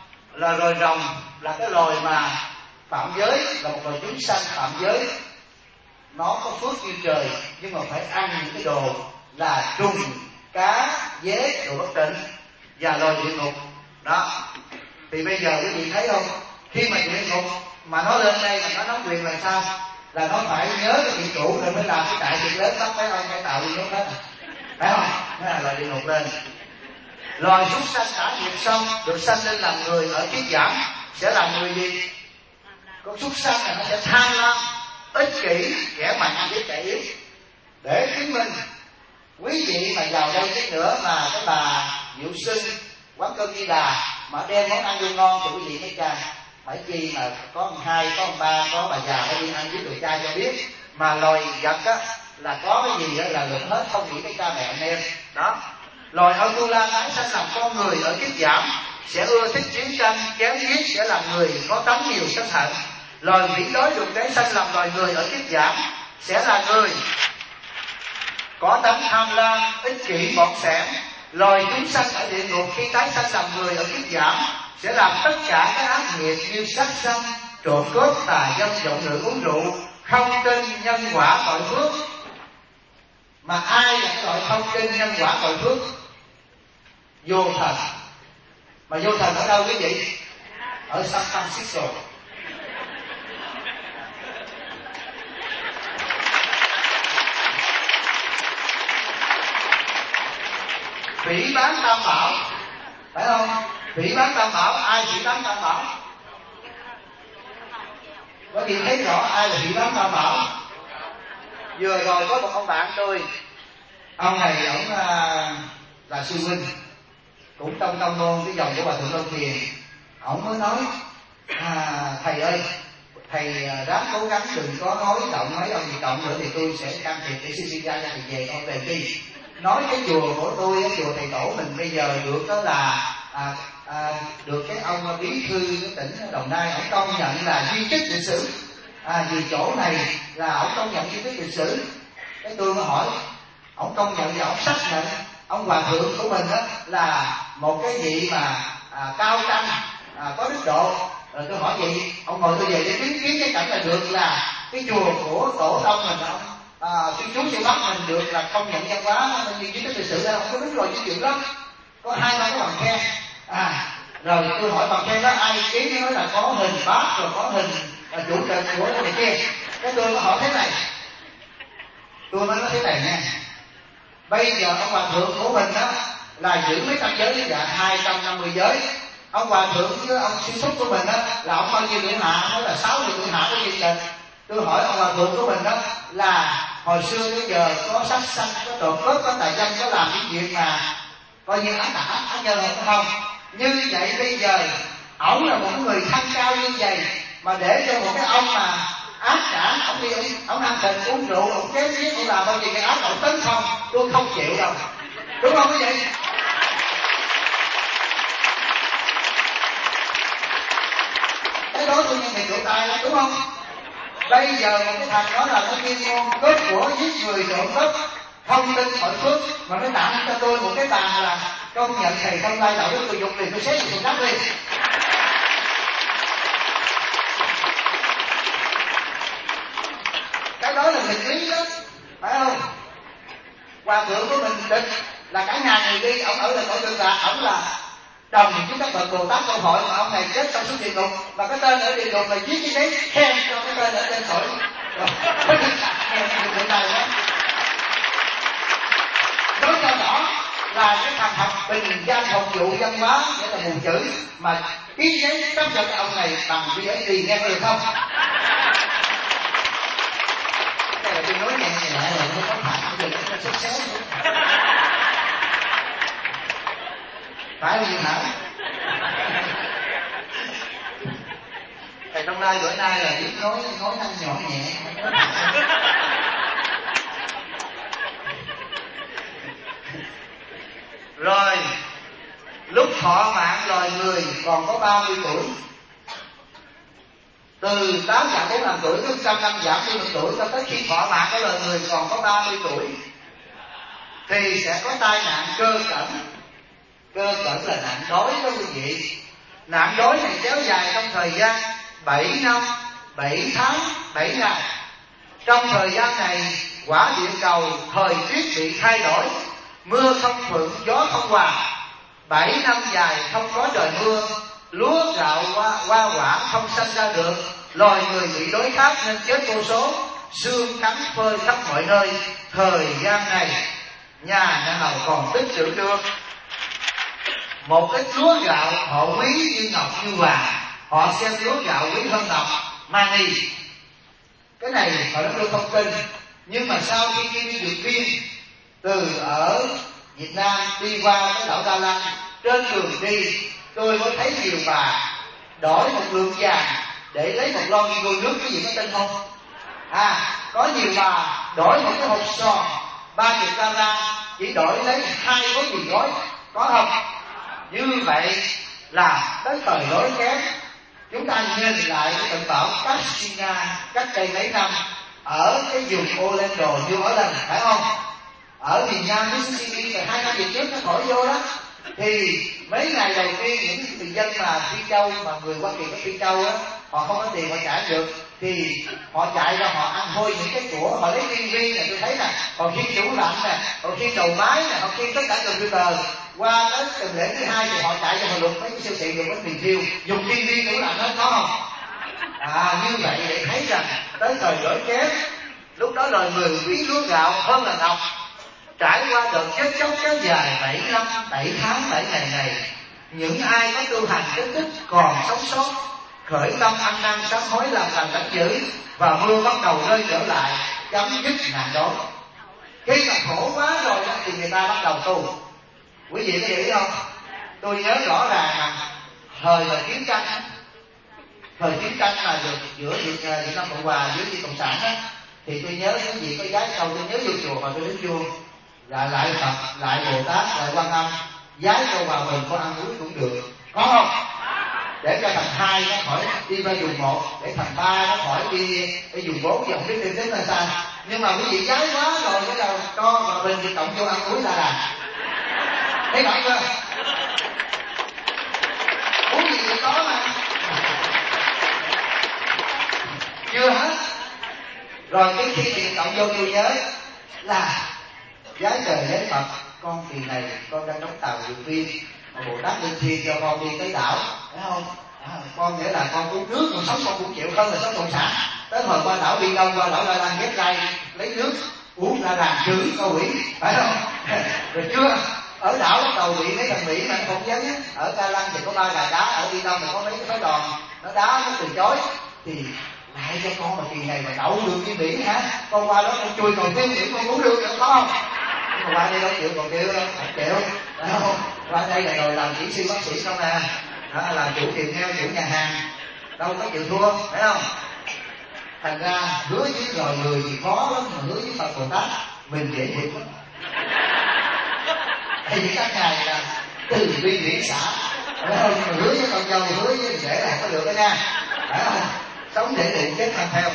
là cái loài mà phạm giới, là một loài chúng sanh phạm giới. Nó có phước như trời nhưng mà phải ăn những cái đồ là trùng, cá, dế, đồ bất tịnh và loài địa ngục. Đó thì bây giờ quý vị thấy không, khi mà địa ngục mà nó lên đây mà nó nắm quyền là sao, là nó phải nhớ cái chuyện cũ rồi mới làm cái đại việc lớn lắm, phải ông phải tạo đi hết, phải không? Đó là loài địa ngục lên. Loài súc sanh đã nghiệp xong được sanh lên làm người ở kiếp giảm sẽ làm người gì? Con súc sanh này nó sẽ tham lam, ích kỷ, kẻ mạnh với kẻ yếu. Để chứng minh quý vị mà vào đây chút nữa mà cái bà Diệu Sinh quán cơm Di Đà mà đem món ăn vô ngon thì quý vị mới cha phải chi mà có 2, có 3, có bà già phải đi ăn với tụi cha cho biết. Mà loài vật á là có cái gì đó là lượm hết, không nghĩ tới cha mẹ anh em. Đó, loài Atula tái sanh làm con người ở kiếp giảm sẽ ưa thích chiến tranh, chém giết, sẽ làm người có tánh nhiều sân hận. Loài vĩ đói được tái sanh làm loài người ở kiếp giảm sẽ là người có tánh tham lam, ích kỷ, bỏng sẻn. Loài chúng sanh ở địa ngục khi tái sanh làm người ở kiếp giảm sẽ làm tất cả các ác nghiệp như sát sanh, trộm cướp, tà dâm, vọng ngữ, uống rượu, không tin nhân quả tội phước. Mà ai là cái loại không tin nhân quả tội phước? Vô thần. Mà vô thần ở đâu quý vị? Ở San Francisco. Phỉ bán tam bảo, phải không? Phỉ bán tam bảo, ai phỉ bán tam bảo? Có gì thấy rõ ai là phỉ bán tam bảo? Vừa rồi có một ông bạn tôi, ông này ổng là sư huynh, cũng trong tông môn cái dòng của Hòa Thượng Lâu Thiền. Ổng mới nói thầy ơi, thầy ráng cố gắng đừng có nói động mấy ông gì động nữa thì tôi sẽ can thiệp để xin ra cho thầy về con về đi. Nói cái chùa của tôi, cái chùa thầy tổ mình bây giờ được đó là được cái ông bí thư của tỉnh Đồng Nai ổng công nhận là di tích lịch sử. Vì chỗ này là ổng công nhận di tích lịch sử. Cái tôi mới hỏi, ổng công nhận và ổng xác nhận ông hòa thượng của mình đó là một cái vị mà cao tăng, có đức độ. Rồi tôi hỏi vậy ông ngồi tôi về để chứng kiến cái cảnh là được là cái chùa của tổ tông mình sư chú sư bác mình được là công nhận văn hóa như di tích lịch sử. Không có đúng rồi chứ chuyện lắm, có 2-3 cái bằng khen. Rồi tôi hỏi bằng khen đó ai ký, nó nói là có hình bác rồi có hình chủ tịch của cái này kia. Cái tôi có hỏi thế này, tôi nói thế này nha, bây giờ ông hòa thượng của mình đó là giữ mấy trăm giới và 250 giới. Ông hòa thượng với ông sư thúc của mình đó là ông bao nhiêu lượng hạ? Nói là 60 lượng hạ của chương trình. Tôi hỏi ông hòa thượng của mình đó là hồi xưa tới giờ có sát sanh, có trộm cướp, có tà dâm, có làm những chuyện mà coi như ác nhân không? Như vậy bây giờ ổng là một người thanh cao như vậy mà để cho một cái ông mà ác cả, ổng đi ổng ăn thịt uống rượu, ổng chém giết, ổng làm bao nhiêu cái ác, ổng tấn công, tôi không chịu đâu, đúng không quý vị? Cái đó tôi nhận thì chỗ tay đúng không? Bây giờ một cái thằng đó là nó chuyên môn cướp của, giết người, trộm cướp, không tin tội phước mà nó tặng cho tôi một cái bàn là công nhận thầy không lai đạo đức tôi dục liền, tôi xé tôi cắt đi. Cái đó là nghịch lý đó, phải không? Hòa thượng của mình định là cả nhà người đi, ổng ở là cõi cực lạc, ổng là đồng với các bậc Bồ Tát Câu Hội, mà ông này chết trong suốt địa ngục, mà cái tên ở địa ngục là viết cái đấy khen cho cái tên ở trên cõi. Nói cho rõ là cái thằng học bình danh học vụ văn hóa nghĩa là mù chữ mà ký giấy cấp cho cái ông này bằng cái giấy gì nghe có được không? Cái là tôi nói nhẹ nhẹ là nó có phải bây giờ nó xuất xéo nữa. Phải không hả? Thầy Đông Lai bữa nay là biết nói năng nhỏ nhẹ. Rồi lúc thọ mạng loài người còn có 30 tuổi từ 8 giảm 45 tuổi, 100 năm giảm đi 1 tuổi, cho tới khi thọ mạng cái đời người còn có 30 tuổi thì sẽ có tai nạn cơ cẩn. Cơ cẩn là nạn đói đó quý vị. Nạn đói này kéo dài trong thời gian 7 năm, 7 tháng, 7 ngày. Trong thời gian này, quả địa cầu thời tiết bị thay đổi, mưa không thuận, gió không hòa. 7 năm dài không có trời mưa, lúa gạo hoa quả không sanh ra được, loài người bị đói khát nên chết vô số, xương cắn phơi khắp mọi nơi. Thời gian này, nhà nào còn tích trữ được một ít lúa gạo, họ quý như ngọc như vàng, họ xem lúa gạo quý hơn ngọc mani. Cái này họ đã đưa thông tin. Nhưng mà sau khi đi được phim từ ở Việt Nam đi qua cái đảo Đa Lăng, trên đường đi tôi mới thấy nhiều bà đổi một lượng vàng để lấy một lon vô nước. Cái gì có tin không? Có nhiều bà đổi một cái hộp sòn 30 carat chỉ đổi lấy 2 gói mì gói, có không? Như vậy là tới thời đói kém. Chúng ta nhìn lại cái trận bão Katrina cách đây mấy năm ở cái vùng Orlando, New Orleans, phải không? Ở miền Nam Mississippi, 2 năm về trước nó thổi vô đó. Thì mấy ngày đầu tiên những người dân mà Phi Châu, mà người Hoa Kỳ có Phi Châu á, họ không có tiền họ trả được thì họ chạy ra họ ăn thôi những cái của họ, lấy tivi này tôi thấy nè, họ khiêng tủ lạnh nè, họ khiêng đầu máy nè, họ khiêng tất cả computer. Qua tới tuần lễ thứ 2 thì họ chạy cho họ lục mấy cái siêu thị dùng bánh mì thiêu, dùng tivi tủ lạnh hết, có không? Như vậy để thấy rằng tới thời đổi kém, lúc đó lời người quý lúa gạo hơn là ngọc. Trải qua đợt chết chóc kéo dài 7 năm, 7 tháng, 7 ngày này, những ai có tu hành đến tích còn sống sót, khởi tâm ăn năn sám hối làm lành lãnh dữ, và mưa bắt đầu rơi trở lại, chấm dứt nạn đói. Khi mà khổ quá rồi đó, thì người ta bắt đầu tu. Quý vị có hiểu không? Tôi nhớ rõ ràng là thời mà chiến tranh là giữa Việt Nam Cộng Hòa với Việt Cộng sản đó, thì tôi nhớ cái gì có giái câu, tôi nhớ vô chùa mà tôi đến vua lại Phật, lại Bồ Tát, lại Quan Âm, giái câu hòa bình có ăn uống cũng được, có không? Để cho thằng 2 nó khỏi đi qua vùng 1, để thằng 3 nó khỏi đi vùng 4, chứ không biết đi đến là sao. Nhưng mà quý vị giái quá rồi cái đầu cho hòa bình thì cộng vô ăn uống là làm. Thấy rõ chưa? Uống gì cũng có mà. Chưa hết. Rồi cái khi thì cộng vô tôi nhớ là giái trời giái Phật, con kỳ này con đang đóng tàu dự phim, Bồ Tát linh thiêng cho con đi tới đảo, phải không? Con nghĩa là con uống nước, con sống con cũng chịu hơn là sống cộng sản. Tới hồi qua đảo Biển Đông, qua đảo Đa Lăng ghép gai lấy nước uống ra làm chữ câu quỷ, phải không? Rồi chưa? Ở đảo bắt đầu bị mấy thằng Mỹ mà không dám á. Ở Đa Lăng thì có 3 gà đá, ở Biển Đông thì có mấy cái phái đoàn nó đá nó từ chối. Thì lại cho con mà kỳ này mà đậu được như Mỹ hả? Con qua đó con chui còn tiêu Mỹ con uống được có không? Nhưng mà qua đây đâu chịu còn kêu đâu, không chịu, phải không? Qua đây là rồi làm kỹ sư bác sĩ không nè, làm chủ tiệm heo, chủ nhà hàng, đâu có chịu thua, phải không? Thành ra hứa với loài người thì khó lắm, mà hứa với Phật Bồ Tát mình dễ vượt lắm. Hay vì các ngài là từ bi điển xã, phải không? Mà hứa với con dâu, hứa với rể là có được đó nha, phải không? Sống để đủ chết mang theo.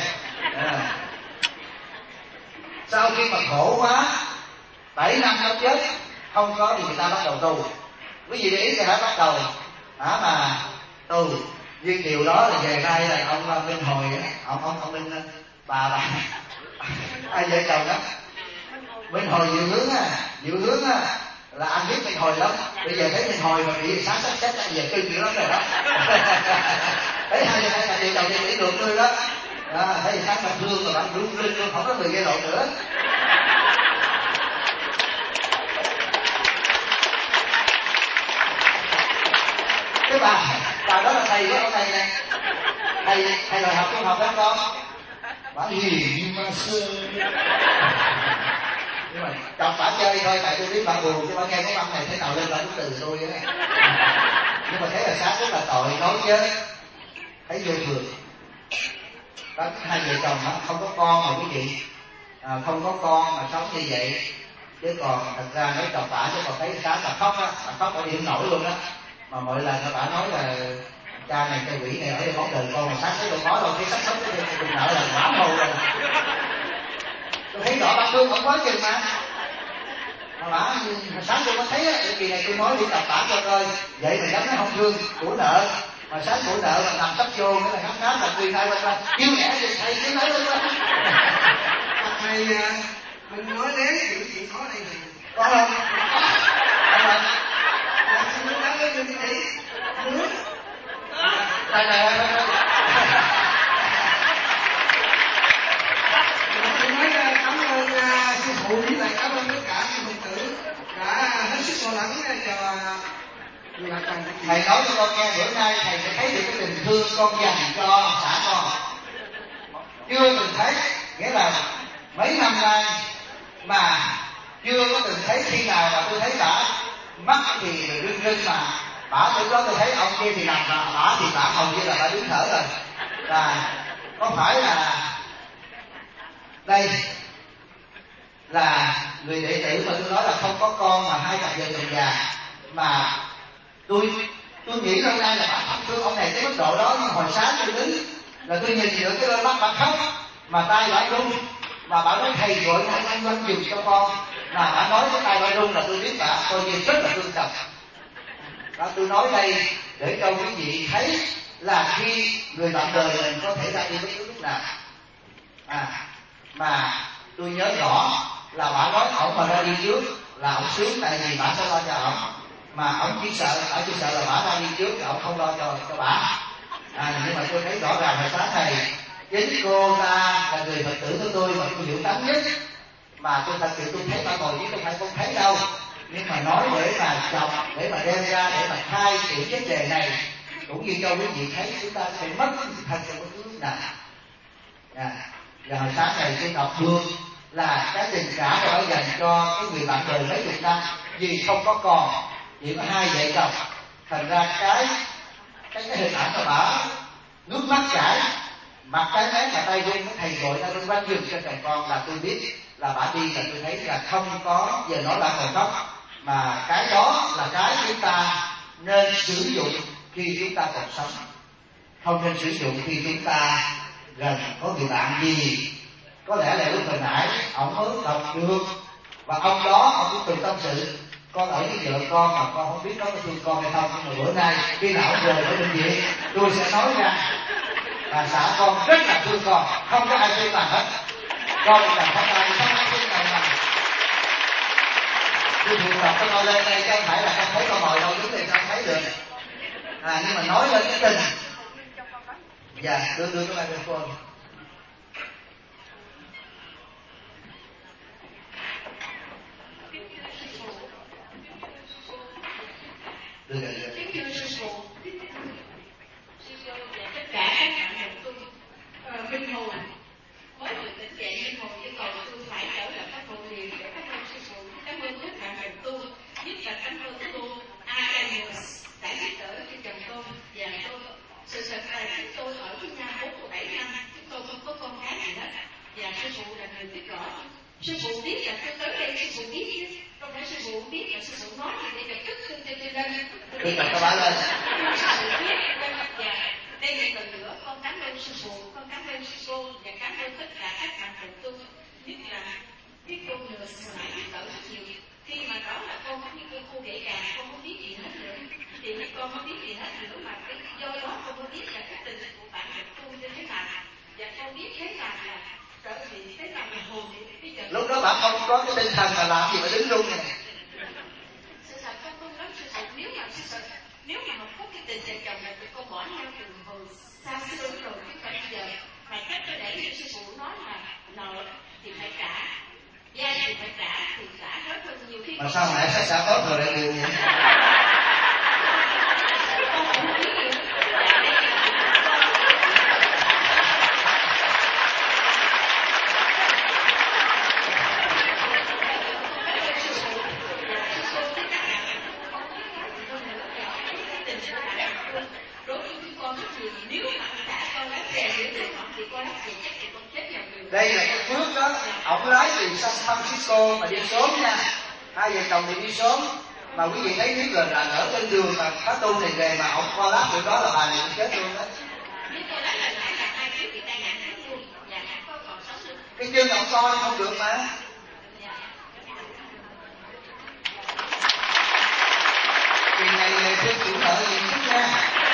Sau khi mà khổ quá 7 năm nó chết không có thì người ta bắt đầu tu. Quý vị để ý sẽ bắt đầu mà tu. Nhưng điều đó là về nay là ông Minh Hồi, ông Minh bà ai vợ chồng đó Minh Hồi Diệu Hướng là anh biết Minh Hồi lắm. Bây giờ thấy Minh Hồi mà bị sáng sắp chết là giờ cưng dữ lắm rồi đó. Thấy hai là vợ chồng thì được tươi đó. Thấy sáng mà thương mà bạn lung linh luôn, không có người gây lộn nữa. Cái bà đó là thầy của ông này nè, thầy đòi học trung học đó con. Bà hiền mà xưa, nhưng mà chọc bà chơi thôi, tại tôi biết bà buồn, chứ bà nghe cái âm này thế nào lên bà cũng từ tôi á. Nhưng mà thế là sáng rất là tội nói chứ, thấy vô thường. Đó, hai vợ chồng đó không có con mà quý vị, không có con mà sống như vậy, chứ còn thật ra nói chọc bà chứ còn thấy sáng bà khóc á, bà khóc bà đi không nổi luôn á. Mà mỗi lần bà nói là cha này cha quỷ này ở đây bóng đời con mà sáng thấy đâu có đâu, cái sắp sống cái cùng nợ là quả mồ rồi. Tôi thấy rõ bà thương không quá chừng mà bà sáng tôi có thấy á, vì này tôi nói đi tập bản cho coi vậy mà dám nói không thương của nợ, mà sáng của nợ mà nằm sắp vô cái là ngắm ngáp là tùy thay qua kêu nhẹ thì thầy cứ nói lên qua. Thầy mình nói đến chuyện gì có đây này Có không? xin nó nói lên như vậy muốn Đây này tôi nói cảm ơn sư phụ với lại cảm ơn tất cả các Phật tử đã hết sức lo lắng cho người bạn cần. thầy nói cho con nghe bữa nay thầy sẽ thấy được cái tình thương con dành cho xã con chưa từng thấy, nghĩa là mấy năm nay mà chưa có từng thấy khi nào mà tôi thấy bà mắt thì rưng rưng mà bà lúc đó tôi thấy ông kia thì nằm và bà thì bà hầu như là bà đứng thở rồi. Và có phải là đây là người đệ tử mà tôi nói là không có con mà hai cặp vợ chồng già, mà tôi nghĩ lâu nay là bà thật thương ông này tới mức độ đó, nhưng hồi sáng tôi đứng là tôi nhìn được cái đôi mắt bà khóc mà tay bà run, mà bà nói thầy gọi anh quanh giùm cho con, mà bà nói cái tay bà run là tôi biết bà coi như rất là thương chồng. Đó, tôi nói đây để cho quý vị thấy là khi người bạn đời mình có thể ra đi bất cứ lúc nào. Mà tôi nhớ rõ là bà nói ổng mà ra đi trước là ổng sướng, tại vì bà sẽ lo cho ổng, mà ổng chỉ sợ là bà ra đi trước ổng không lo cho bà. Nhưng mà tôi thấy rõ ràng hồi sáng này chính cô ta là người Phật tử của tôi mà tôi hiểu tánh nhất, mà tôi thật sự tôi thấy bà ngồi chứ không phải không thấy đâu, nhưng mà nói để mà chọc, để mà đem ra để mà khai triển vấn đề này cũng như cho quý vị thấy chúng ta sẽ mất thật sự bất cứ lúc nào. Và hồi sáng này tôi đọc được là cái tình cảm mà bà dành cho cái người bạn đời mấy chục năm, vì không có con, chỉ có hai vợ chồng, thành ra cái hình ảnh của bà nước mắt chảy, mặt cái mét mà tay run, cái thầy gọi ta run quanh giùm cho chồng con, là tôi biết là bà đi là tôi thấy là không có giờ nói là còn khóc, mà cái đó là cái chúng ta nên sử dụng khi chúng ta còn sống, không nên sử dụng khi chúng ta gần có người bạn gì. Có lẽ là lúc hồi nãy ông mới đọc được và ông đó ông cũng từng tâm sự con ở với vợ con mà con không biết có thương con hay không, nhưng mà bữa nay khi nào ông rời khỏi bệnh viện tôi sẽ nói ra là xã con rất là thương con, không có ai thương bằng hết, con là không ai không có thương bằng. Tôi thường đọc cho con lên đây chứ không phải là không thấy con ngồi đâu đứng thì sao thấy được, nhưng mà nói lên cái tình. Dạ, đưa cái microphone. Kính thưa sư phụ, sư cô và tất cả các bạn đồng tu minh hồn mới được tỉnh dậy, minh hồn yêu cầu tôi phải trở lại các hộ liền để cảm ơn sư phụ, cảm ơn các bạn đồng tu, nhất là cảm ơn cô Amos đã giúp đỡ cho chồng tôi và tôi. Sự thật là chúng tôi ở với nhau 47 năm, chúng tôi không có con cái gì hết, và sư phụ là người biết rõ. Sư phụ biết là tôi tới đây, sư phụ biết chứ, không phải sư phụ biết mà sư phụ nói thì đây là tức cho tôi lên. Tôi đặt các bạn lên. Sư phụ biết và đây một lần nữa con cảm ơn sư phụ, con cảm ơn sư cô và cảm ơn tất cả các bạn đồng tu, nhất là cái cô nửa hồi nãy giúp đỡ rất nhiều. Khi mà đó là con có như cô gãy gà, con không biết gì hết nữa, thì con không biết gì hết nữa, mà cái do đó con không biết là cái tình của bạn đồng tu như thế nào, và con biết thế nào là trở thì thế nào là hồn bây giờ. Lúc đó bạn không có cái tinh thần mà làm gì mà đứng run này. Sự thật con không nói sự thật, nếu mà không có cái tình vợ chồng là tụi con bỏ nhau từ hồi xa xưa rồi, chứ phải bây giờ mà cách cho đẩy như sư phụ nói là nợ thì phải trả, vay thì phải trả, thì trả hết hơn nhiều khi. Mà sao mẹ sẽ trả tốt rồi lại buồn vậy? Đây là cái phước đó, ổng lái từ San Francisco mà đi sớm nha, hai vợ chồng thì đi sớm, Mà quý vị thấy biết là ở trên đường mà khóa tu này về mà ổng co lát được đó là bà này cũng chết luôn đó. Cái chân ổng coi không được mà. Thì này về trên chủ nợ gì chút nha.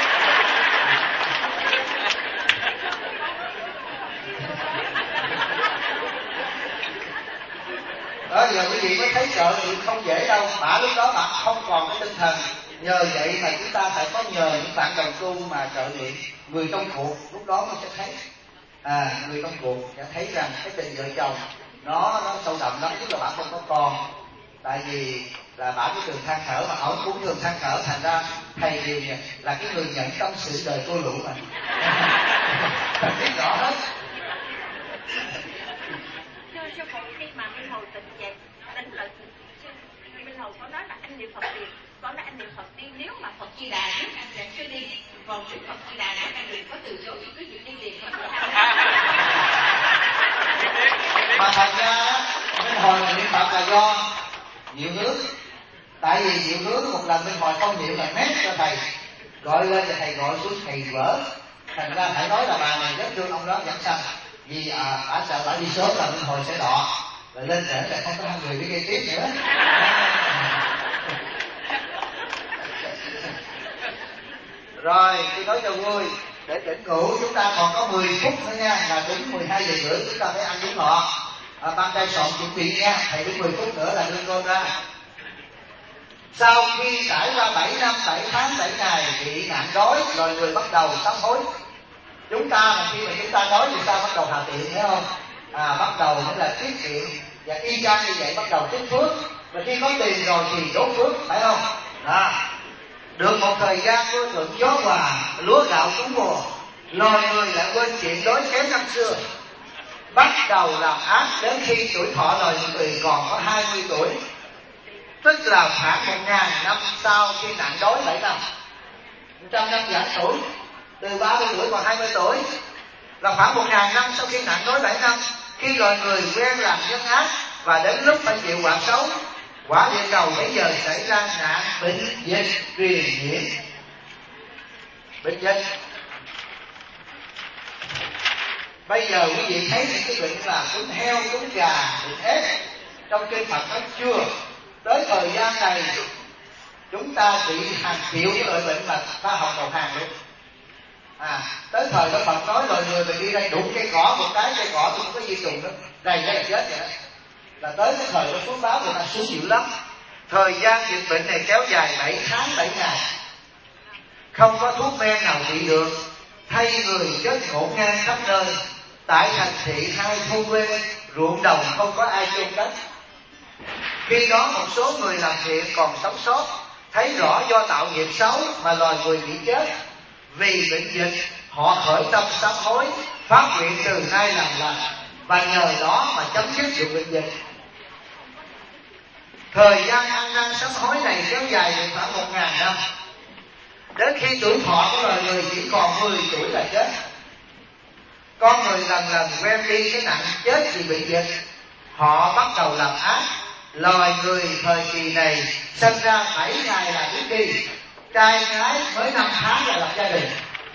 Đó giờ quý vị mới thấy trợ niệm không dễ đâu. Bả lúc đó bạn không còn cái tinh thần. Nhờ vậy mà chúng ta phải có nhờ những bạn đồng tu mà trợ niệm. Người trong cuộc lúc đó mới sẽ thấy. Người trong cuộc sẽ thấy rằng cái tình vợ chồng nó sâu đậm lắm, tức là bạn không có con. Tại vì là bạn cũng thường than thở mà ổng cũng thường than thở, thành ra thầy thì là cái người nhận tâm sự đời cô lũ mà. Biết rõ hết. Sư phụ khi mà Minh Hồi tỉnh dậy, tỉnh lại Minh Hồi có nói là anh niệm Phật đi, có nói anh niệm Phật đi, nếu mà Phật Di Đà nếu anh sẽ chưa đi, còn nếu Phật Di Đà nếu anh đừng có từ chối thì cứ việc đi liền không. Mà thật ra Minh Hồi là niệm Phật là do diệu hướng. Tại vì diệu hướng một lần Minh Hồi không niệm là mét cho thầy, gọi lên và thầy gọi xuống thầy vỡ. Thành ra phải nói là bà này rất thương ông đó dẫn sanh. Vì bà sợ bà đi sớm là Minh Hồi sẽ đọ, rồi lên trễ là không có hai người để gây tiếp nữa. Rồi tôi nói cho vui, để tỉnh ngủ chúng ta còn có 10 phút nữa nha, là đúng 12 giờ rưỡi chúng ta phải ăn đúng ngọ. Ban tay soạn chuẩn bị nha, thầy đúng 10 phút nữa là đưa cơm ra. Sau khi trải qua 7 năm, 7 tháng, 7 ngày bị nạn đói, loài người bắt đầu sám hối. Chúng ta mà khi mà chúng ta đói thì sao bắt đầu hà tiện, thấy không? Bắt đầu nghĩa là tiết kiệm, và y chang như vậy bắt đầu tích phước. Và khi có tiền rồi thì đốt phước, phải không? Được một thời gian mưa thuận gió hòa, lúa gạo trúng mùa, loài người lại quên chuyện đói kém năm xưa, bắt đầu làm ác đến khi tuổi thọ loài người còn có 20 tuổi, tức là khoảng 1000 năm sau khi nạn đói 7 năm. 100 năm giảm tuổi, từ 30 tuổi còn 20 tuổi, là khoảng 1000 năm sau khi nạn đói 7 năm, khi loài người quen làm nhân ác và đến lúc phải chịu quả xấu. Quả địa cầu bây giờ xảy ra nạn bệnh dịch truyền nhiễm. Bệnh dịch. Bây giờ quý vị thấy những cái bệnh là cúm heo, cúm gà, bệnh ếch trong kinh Phật nó chưa. Tới thời gian này chúng ta bị hàng triệu cái loại bệnh mà khoa học đầu hàng luôn. Tới thời đó Phật nói loài người mình đi đây đụng cây cỏ một cái, cây cỏ thì không có vi trùng đó, đầy ra là chết vậy đó. Là tới cái thời đó xuống báo người ta xuống dữ lắm. Thời gian dịch bệnh này kéo dài 7 tháng 7 ngày, không có thuốc men nào trị được, thay người chết ngổn ngang khắp nơi. Tại thành thị hay thôn quê, ruộng đồng không có ai chôn cất. Khi đó một số người làm thiện còn sống sót, thấy rõ do tạo nghiệp xấu mà loài người bị chết. Vì bệnh dịch, họ khởi tâm sám hối, phát nguyện từ nay làm lành, và nhờ đó mà chấm dứt được bệnh dịch. Thời gian ăn năn sám hối này kéo dài được khoảng 1000 năm. Đến khi tuổi thọ của loài người chỉ còn 10 tuổi là chết. Con người lần lần quen đi cái nặng chết vì bị dịch, họ bắt đầu làm ác. Loài người thời kỳ này sinh ra 7 ngày là biết đi, trai gái mới 5 tháng là lập gia đình.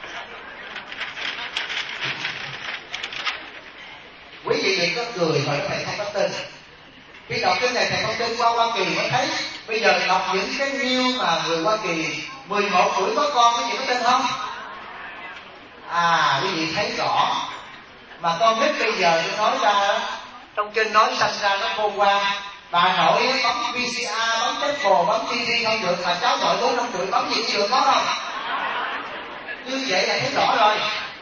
Quý vị đừng có cười hỏi thầy không có tin. Khi đọc cái này thầy không tin, qua Hoa Kỳ mới thấy. Bây giờ đọc những cái news mà người Hoa Kỳ 11 tuổi có con, quý vị có tin không? Quý vị thấy rõ. Mà con nít bây giờ tôi nói ra, trong kinh nói sanh ra nó khôn ngoan. Bà nội bấm VCR, bấm Apple, bấm TV không được, mà cháu nội 4-5 tuổi bấm gì cũng được, có không? Như vậy là thấy rõ rồi.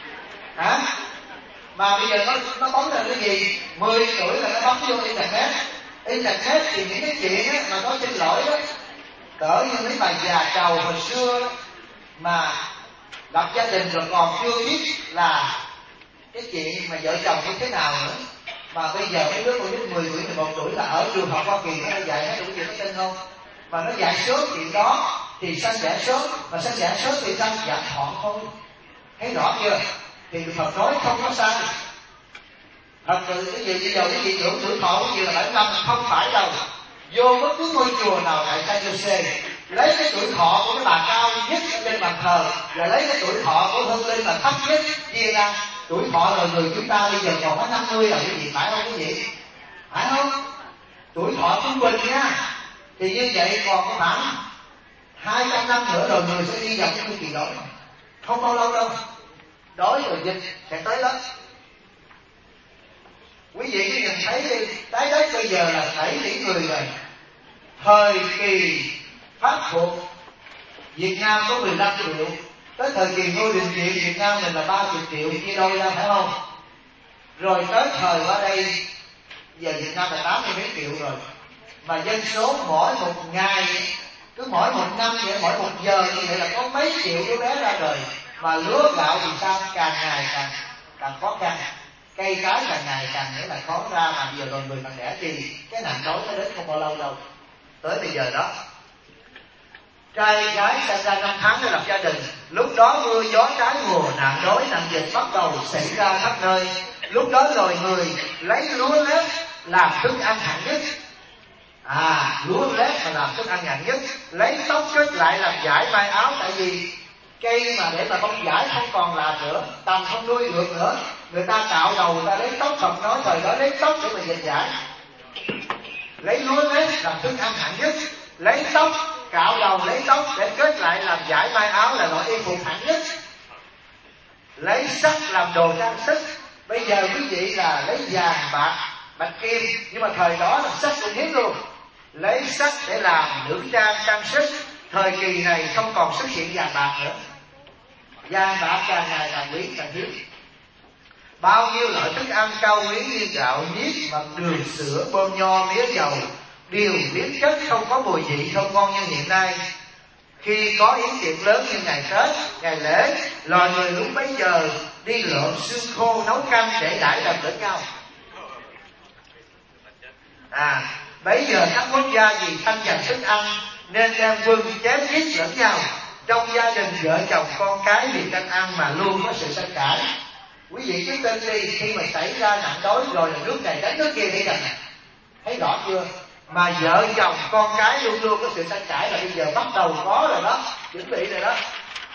Mà bây giờ nó bấm là cái gì? 10 tuổi là nó bấm vô internet. Internet thì những cái chuyện mà nó xin lỗi đó, cỡ như mấy bà già trầu hồi xưa mà lập gia đình rồi còn chưa biết là cái chuyện mà vợ chồng như thế nào nữa. Mà bây giờ mấy đứa con nít 10 tuổi, 11 tuổi là ở trường học Hoa Kỳ nó đã dạy hết đủ chuyện, có tin không? Mà nó dạy sớm chuyện đó thì sanh đẻ sớm, mà sanh đẻ sớm thì sanh giảm thọ thôi. Thấy rõ chưa? Thì Phật nói không có sai. Thật sự cái gì bây giờ cái gì tưởng tuổi thọ cái gì là 7 năm, không phải đâu. vô bất cứ ngôi chùa nào tại San Jose, lấy cái tuổi thọ của cái bà cao nhất trên bàn thờ và lấy cái tuổi thọ của hương linh là thấp nhất chia ra. Tuổi thọ là người chúng ta bây giờ còn có 50 là cái gì, phải không quý vị? Phải không? Tuổi thọ trung bình nha, thì như vậy còn có khoảng 200 năm nữa rồi người sẽ đi vào cái chu kỳ đổi, không bao lâu đâu, đói rồi dịch sẽ tới đó. Quý vị cứ nhìn thấy đi, trái đất bây giờ là 7 tỷ người rồi. Thời kỳ Pháp thuộc Việt Nam có 15 triệu, tới thời kỳ Ngô Đình Diệm Việt Nam mình là 30 triệu, chia đôi ra phải không? Rồi tới thời qua đây giờ Việt Nam là 80 mấy triệu rồi, mà dân số mỗi một ngày, cứ mỗi một năm vậy, mỗi một giờ như vậy là có mấy triệu đứa bé ra đời. Mà lúa gạo thì sao? Càng ngày càng khó khăn, cây trái càng ngày càng nghĩa là khó ra, mà bây giờ loài người càng đẻ thì cái nạn đói nó đến không bao lâu đâu. Tới bây giờ đó, trai gái sinh ra 5 tháng để lập gia đình, lúc đó mưa gió trái mùa, nạn đói nạn dịch bắt đầu xảy ra khắp nơi. Lúc đó loài người lấy lúa lép làm thức ăn hạng nhất. Lúa lép mà làm thức ăn hạng nhất, lấy tóc kết lại làm vải may áo. Tại vì cây mà để mà bông vải không còn làm nữa, tầm không nuôi được nữa, người ta cạo đầu, người ta lấy tóc. Phật nói thời đó lấy tóc để mà dệt vải, lấy lúa lép làm thức ăn hạng nhất, lấy tóc cạo đầu, lấy tóc để kết lại làm vải may áo là loại y phục hạng nhất, lấy sắt làm đồ trang sức. Bây giờ quý vị là lấy vàng bạc bạch kim, nhưng mà thời đó là sắt cũng hiếm luôn, lấy sắt để làm nữ trang trang sức. Thời kỳ này không còn xuất hiện vàng bạc nữa, vàng bạc càng ngày càng quý càng hiếm. Bao nhiêu loại thức ăn cao quý như gạo nếp, mật, đường, sữa, bơm nho, mía, dầu đều biến chất, không có mùi vị thơm ngon như hiện nay. Khi có yến tiệc lớn như ngày Tết, ngày lễ, loài người lúc bấy giờ đi lượm xương khô nấu canh để đãi đập lẫn nhau. Bấy giờ các quốc gia vì tranh giành thức ăn nên đem quân chém giết lẫn nhau. Trong gia đình vợ chồng con cái vì tranh ăn mà luôn có sự tranh cãi. Quý vị cứ tin đi, khi mà xảy ra nạn đói rồi là nước này đánh nước kia để giành, thấy rõ chưa? Mà vợ chồng con cái luôn luôn có sự tranh cãi là bây giờ bắt đầu có rồi đó, chuẩn bị rồi đó.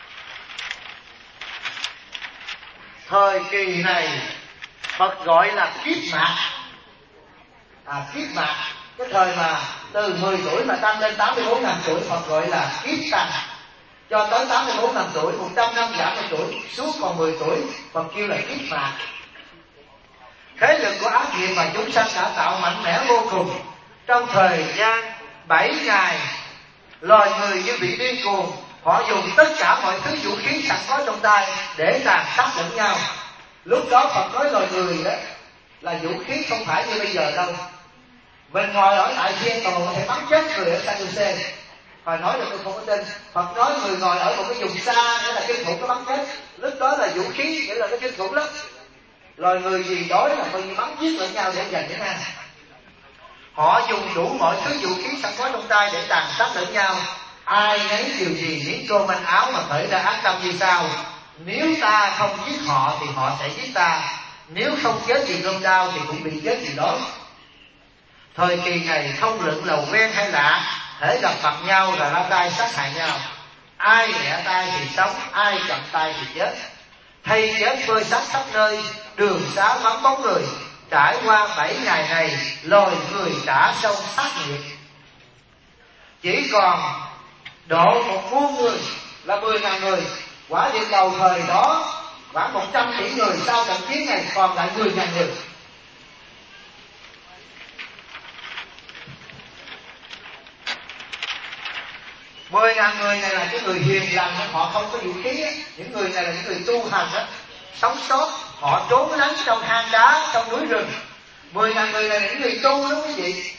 Thời kỳ này Phật gọi là kiếp mạt. Kiếp mạt, cái thời mà từ 10 tuổi mà tăng lên 84.000 tuổi Phật gọi là kiếp tăng. Cho tới 84.000 tuổi, 100 năm giảm 1 tuổi, suốt còn 10 tuổi Phật kêu là kiếp mạt. Thế lực của ác nghiệp và chúng sanh đã tạo mạnh mẽ vô cùng. Trong thời gian 7 ngày, loài người như bị điên cuồng, họ dùng tất cả mọi thứ vũ khí sẵn có trong tay để tàn sát lẫn nhau. Lúc đó Phật nói loài người đó là vũ khí không phải như bây giờ đâu. Mình ngồi ở tại Thiên còn có thể bắn chết người ở San Jose. Hồi nói là tôi không có tin. Phật nói người ngồi ở một cái vùng xa nghĩa là kinh khủng có bắn chết. Lúc đó là vũ khí nghĩa là cái kinh khủng lắm. Loài người gì đói là coi như bắn giết lẫn nhau để giành những ăn. Họ dùng đủ mọi thứ vũ khí sẵn có trong tay để tàn sát lẫn nhau. Ai nấy điều gì miếng cơm manh áo mà khởi ra ác tâm như sau: nếu ta không giết họ thì họ sẽ giết ta, nếu không chết vì cơn đau thì cũng bị chết vì đói. Thời kỳ này không luận là quen hay lạ, hễ gặp mặt nhau là ra tay sát hại nhau. Ai lẹ tay thì sống, ai chậm tay thì chết. Thay chết phơi xác khắp nơi, đường xá vắng bóng người. Trải qua 7 ngày này, loài người đã xong sát nghiệp. Chỉ còn độ 1.000.000 người là 10.000 người. Quả địa cầu thời đó khoảng 100 tỷ người, sau trận chiến này còn lại 10.000 người. Mười ngàn người này là cái người hiền lành, họ không có vũ khí. Những người này là những người tu hành đó, sống sót, họ trốn lánh trong hang đá, trong núi rừng. 10.000 người này là những người tu đó quý vị.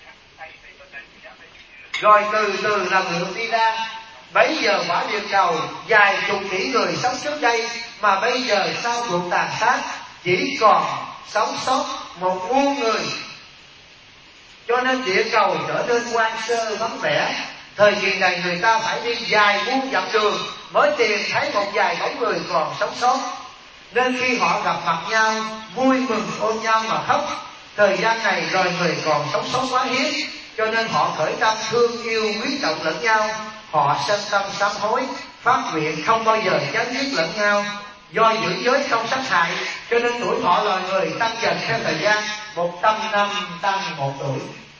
Rồi từ từ là ngược đi ra. Bây giờ quả địa cầu vài chục tỷ người sống trước đây, mà bây giờ sau cuộc tàn sát chỉ còn sống sót 1.000.000 người. Cho nên địa cầu trở nên hoang sơ vắng vẻ. Thời kỳ này người ta phải đi dài muôn dặm đường mới tìm thấy một vài bóng người còn sống sót. Nên khi họ gặp mặt nhau, vui mừng ôm nhau mà khóc. Thời gian này loài người còn sống sót quá hiếm, cho nên họ khởi tâm thương yêu quý trọng lẫn nhau, họ sanh tâm sám hối, phát nguyện không bao giờ chán ghét lẫn nhau. Do giữ giới không sát hại, cho nên tuổi thọ loài người tăng dần theo thời gian, 100 năm tăng 1 tuổi.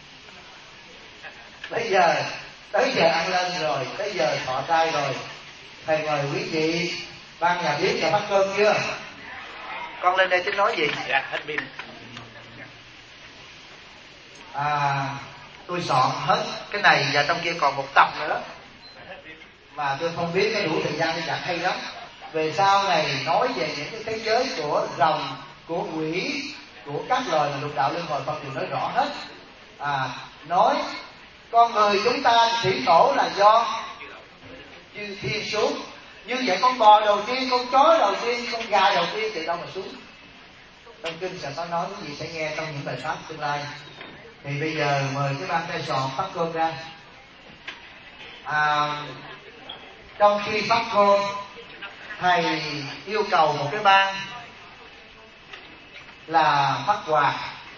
Bây giờ tới giờ ăn lên rồi, tới giờ thọ trai rồi. Thầy mời quý vị ban nhà bếp đã bắt cơm chưa? Con lên đây tính nói gì? Dạ, hết pin. Tôi soạn hết cái này và trong kia còn 1 tập nữa, mà tôi không biết có đủ thời gian để giảng hay lắm. Về sau này nói về những cái thế giới của rồng, của quỷ, của các loài mà lục đạo luân hồi Phật đều nói rõ hết. Nói con người chúng ta thủy tổ là do chư thiên xuống. Như vậy con bò đầu tiên, con chó đầu tiên, con gà đầu tiên từ đâu mà xuống? Trong kinh sẽ có nói, quý vị sẽ nghe trong những bài pháp tương lai. Thì bây giờ mời cái ban tay sòn phát cơm ra. Trong khi phát cơm, thầy yêu cầu một cái ban là phát quà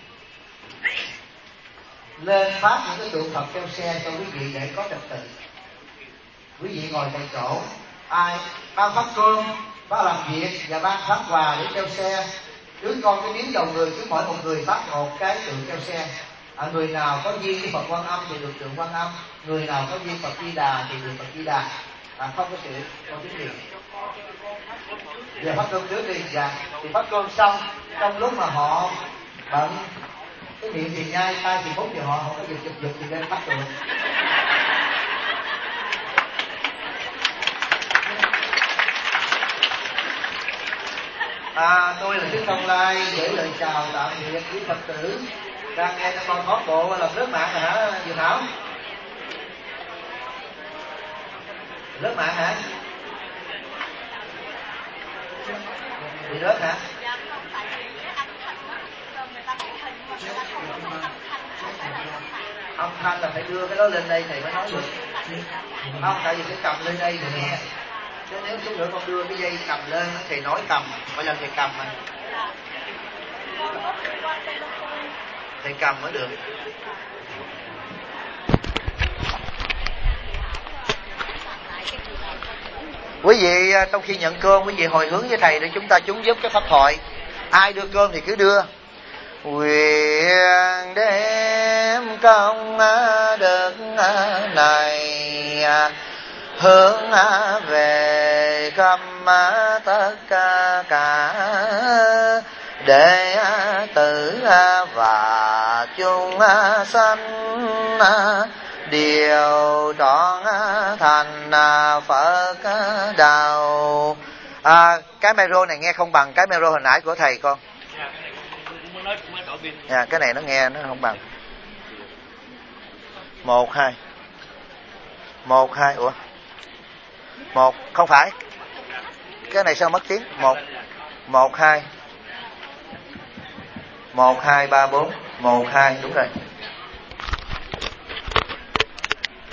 lên phát những cái tượng Phật treo xe cho quý vị để có trật tự. Quý vị ngồi tại chỗ, ai ban phát cơm, ban làm việc và ban phát quà để treo xe. Cứ con cái miếng đầu người, cứ mỗi một người phát một cái tượng treo xe. Người nào có duyên với Phật Quan Âm thì được tượng Quan Âm, người nào có duyên Phật Di Đà thì được Phật Di Đà. Không có sự con tiếng gì. Giờ phát cơm trước đi. Dạ. Thì phát cơm xong, trong lúc mà họ bận cái miệng thì nhai, tay thì phúc, thì họ không có giật thì lên phát được. Tôi là Đức Thông Lai gửi lời chào tạm biệt quý Phật tử đang nghe trong con thoát bộ làm lớp mạng hả Dược Thảo? Lớp mạng hả? Bị rớt hả? Âm thanh là phải đưa cái đó lên đây thầy mới nói được. Không, tại vì phải cầm lên đây để nghe. Chứ nếu chút nữa con đưa cái dây cầm lên thì nói cầm, phải làm thầy cầm mà. Thầy cầm mới được. Quý vị trong khi nhận cơm, quý vị hồi hướng với thầy để chúng ta chúng giúp cái pháp thoại. Ai đưa cơm thì cứ đưa. Nguyện đem công đức này hướng về khắp tất cả đệ tử và chúng sanh đều trọn thành Phật đạo. Cái micro này nghe không bằng cái micro hồi nãy của thầy con. Cái này nó nghe nó không bằng. 1 2 1 2 ủa 1 không phải cái này sao mất tiếng. 1 1 2 1 2 3 4 1 2 đúng rồi.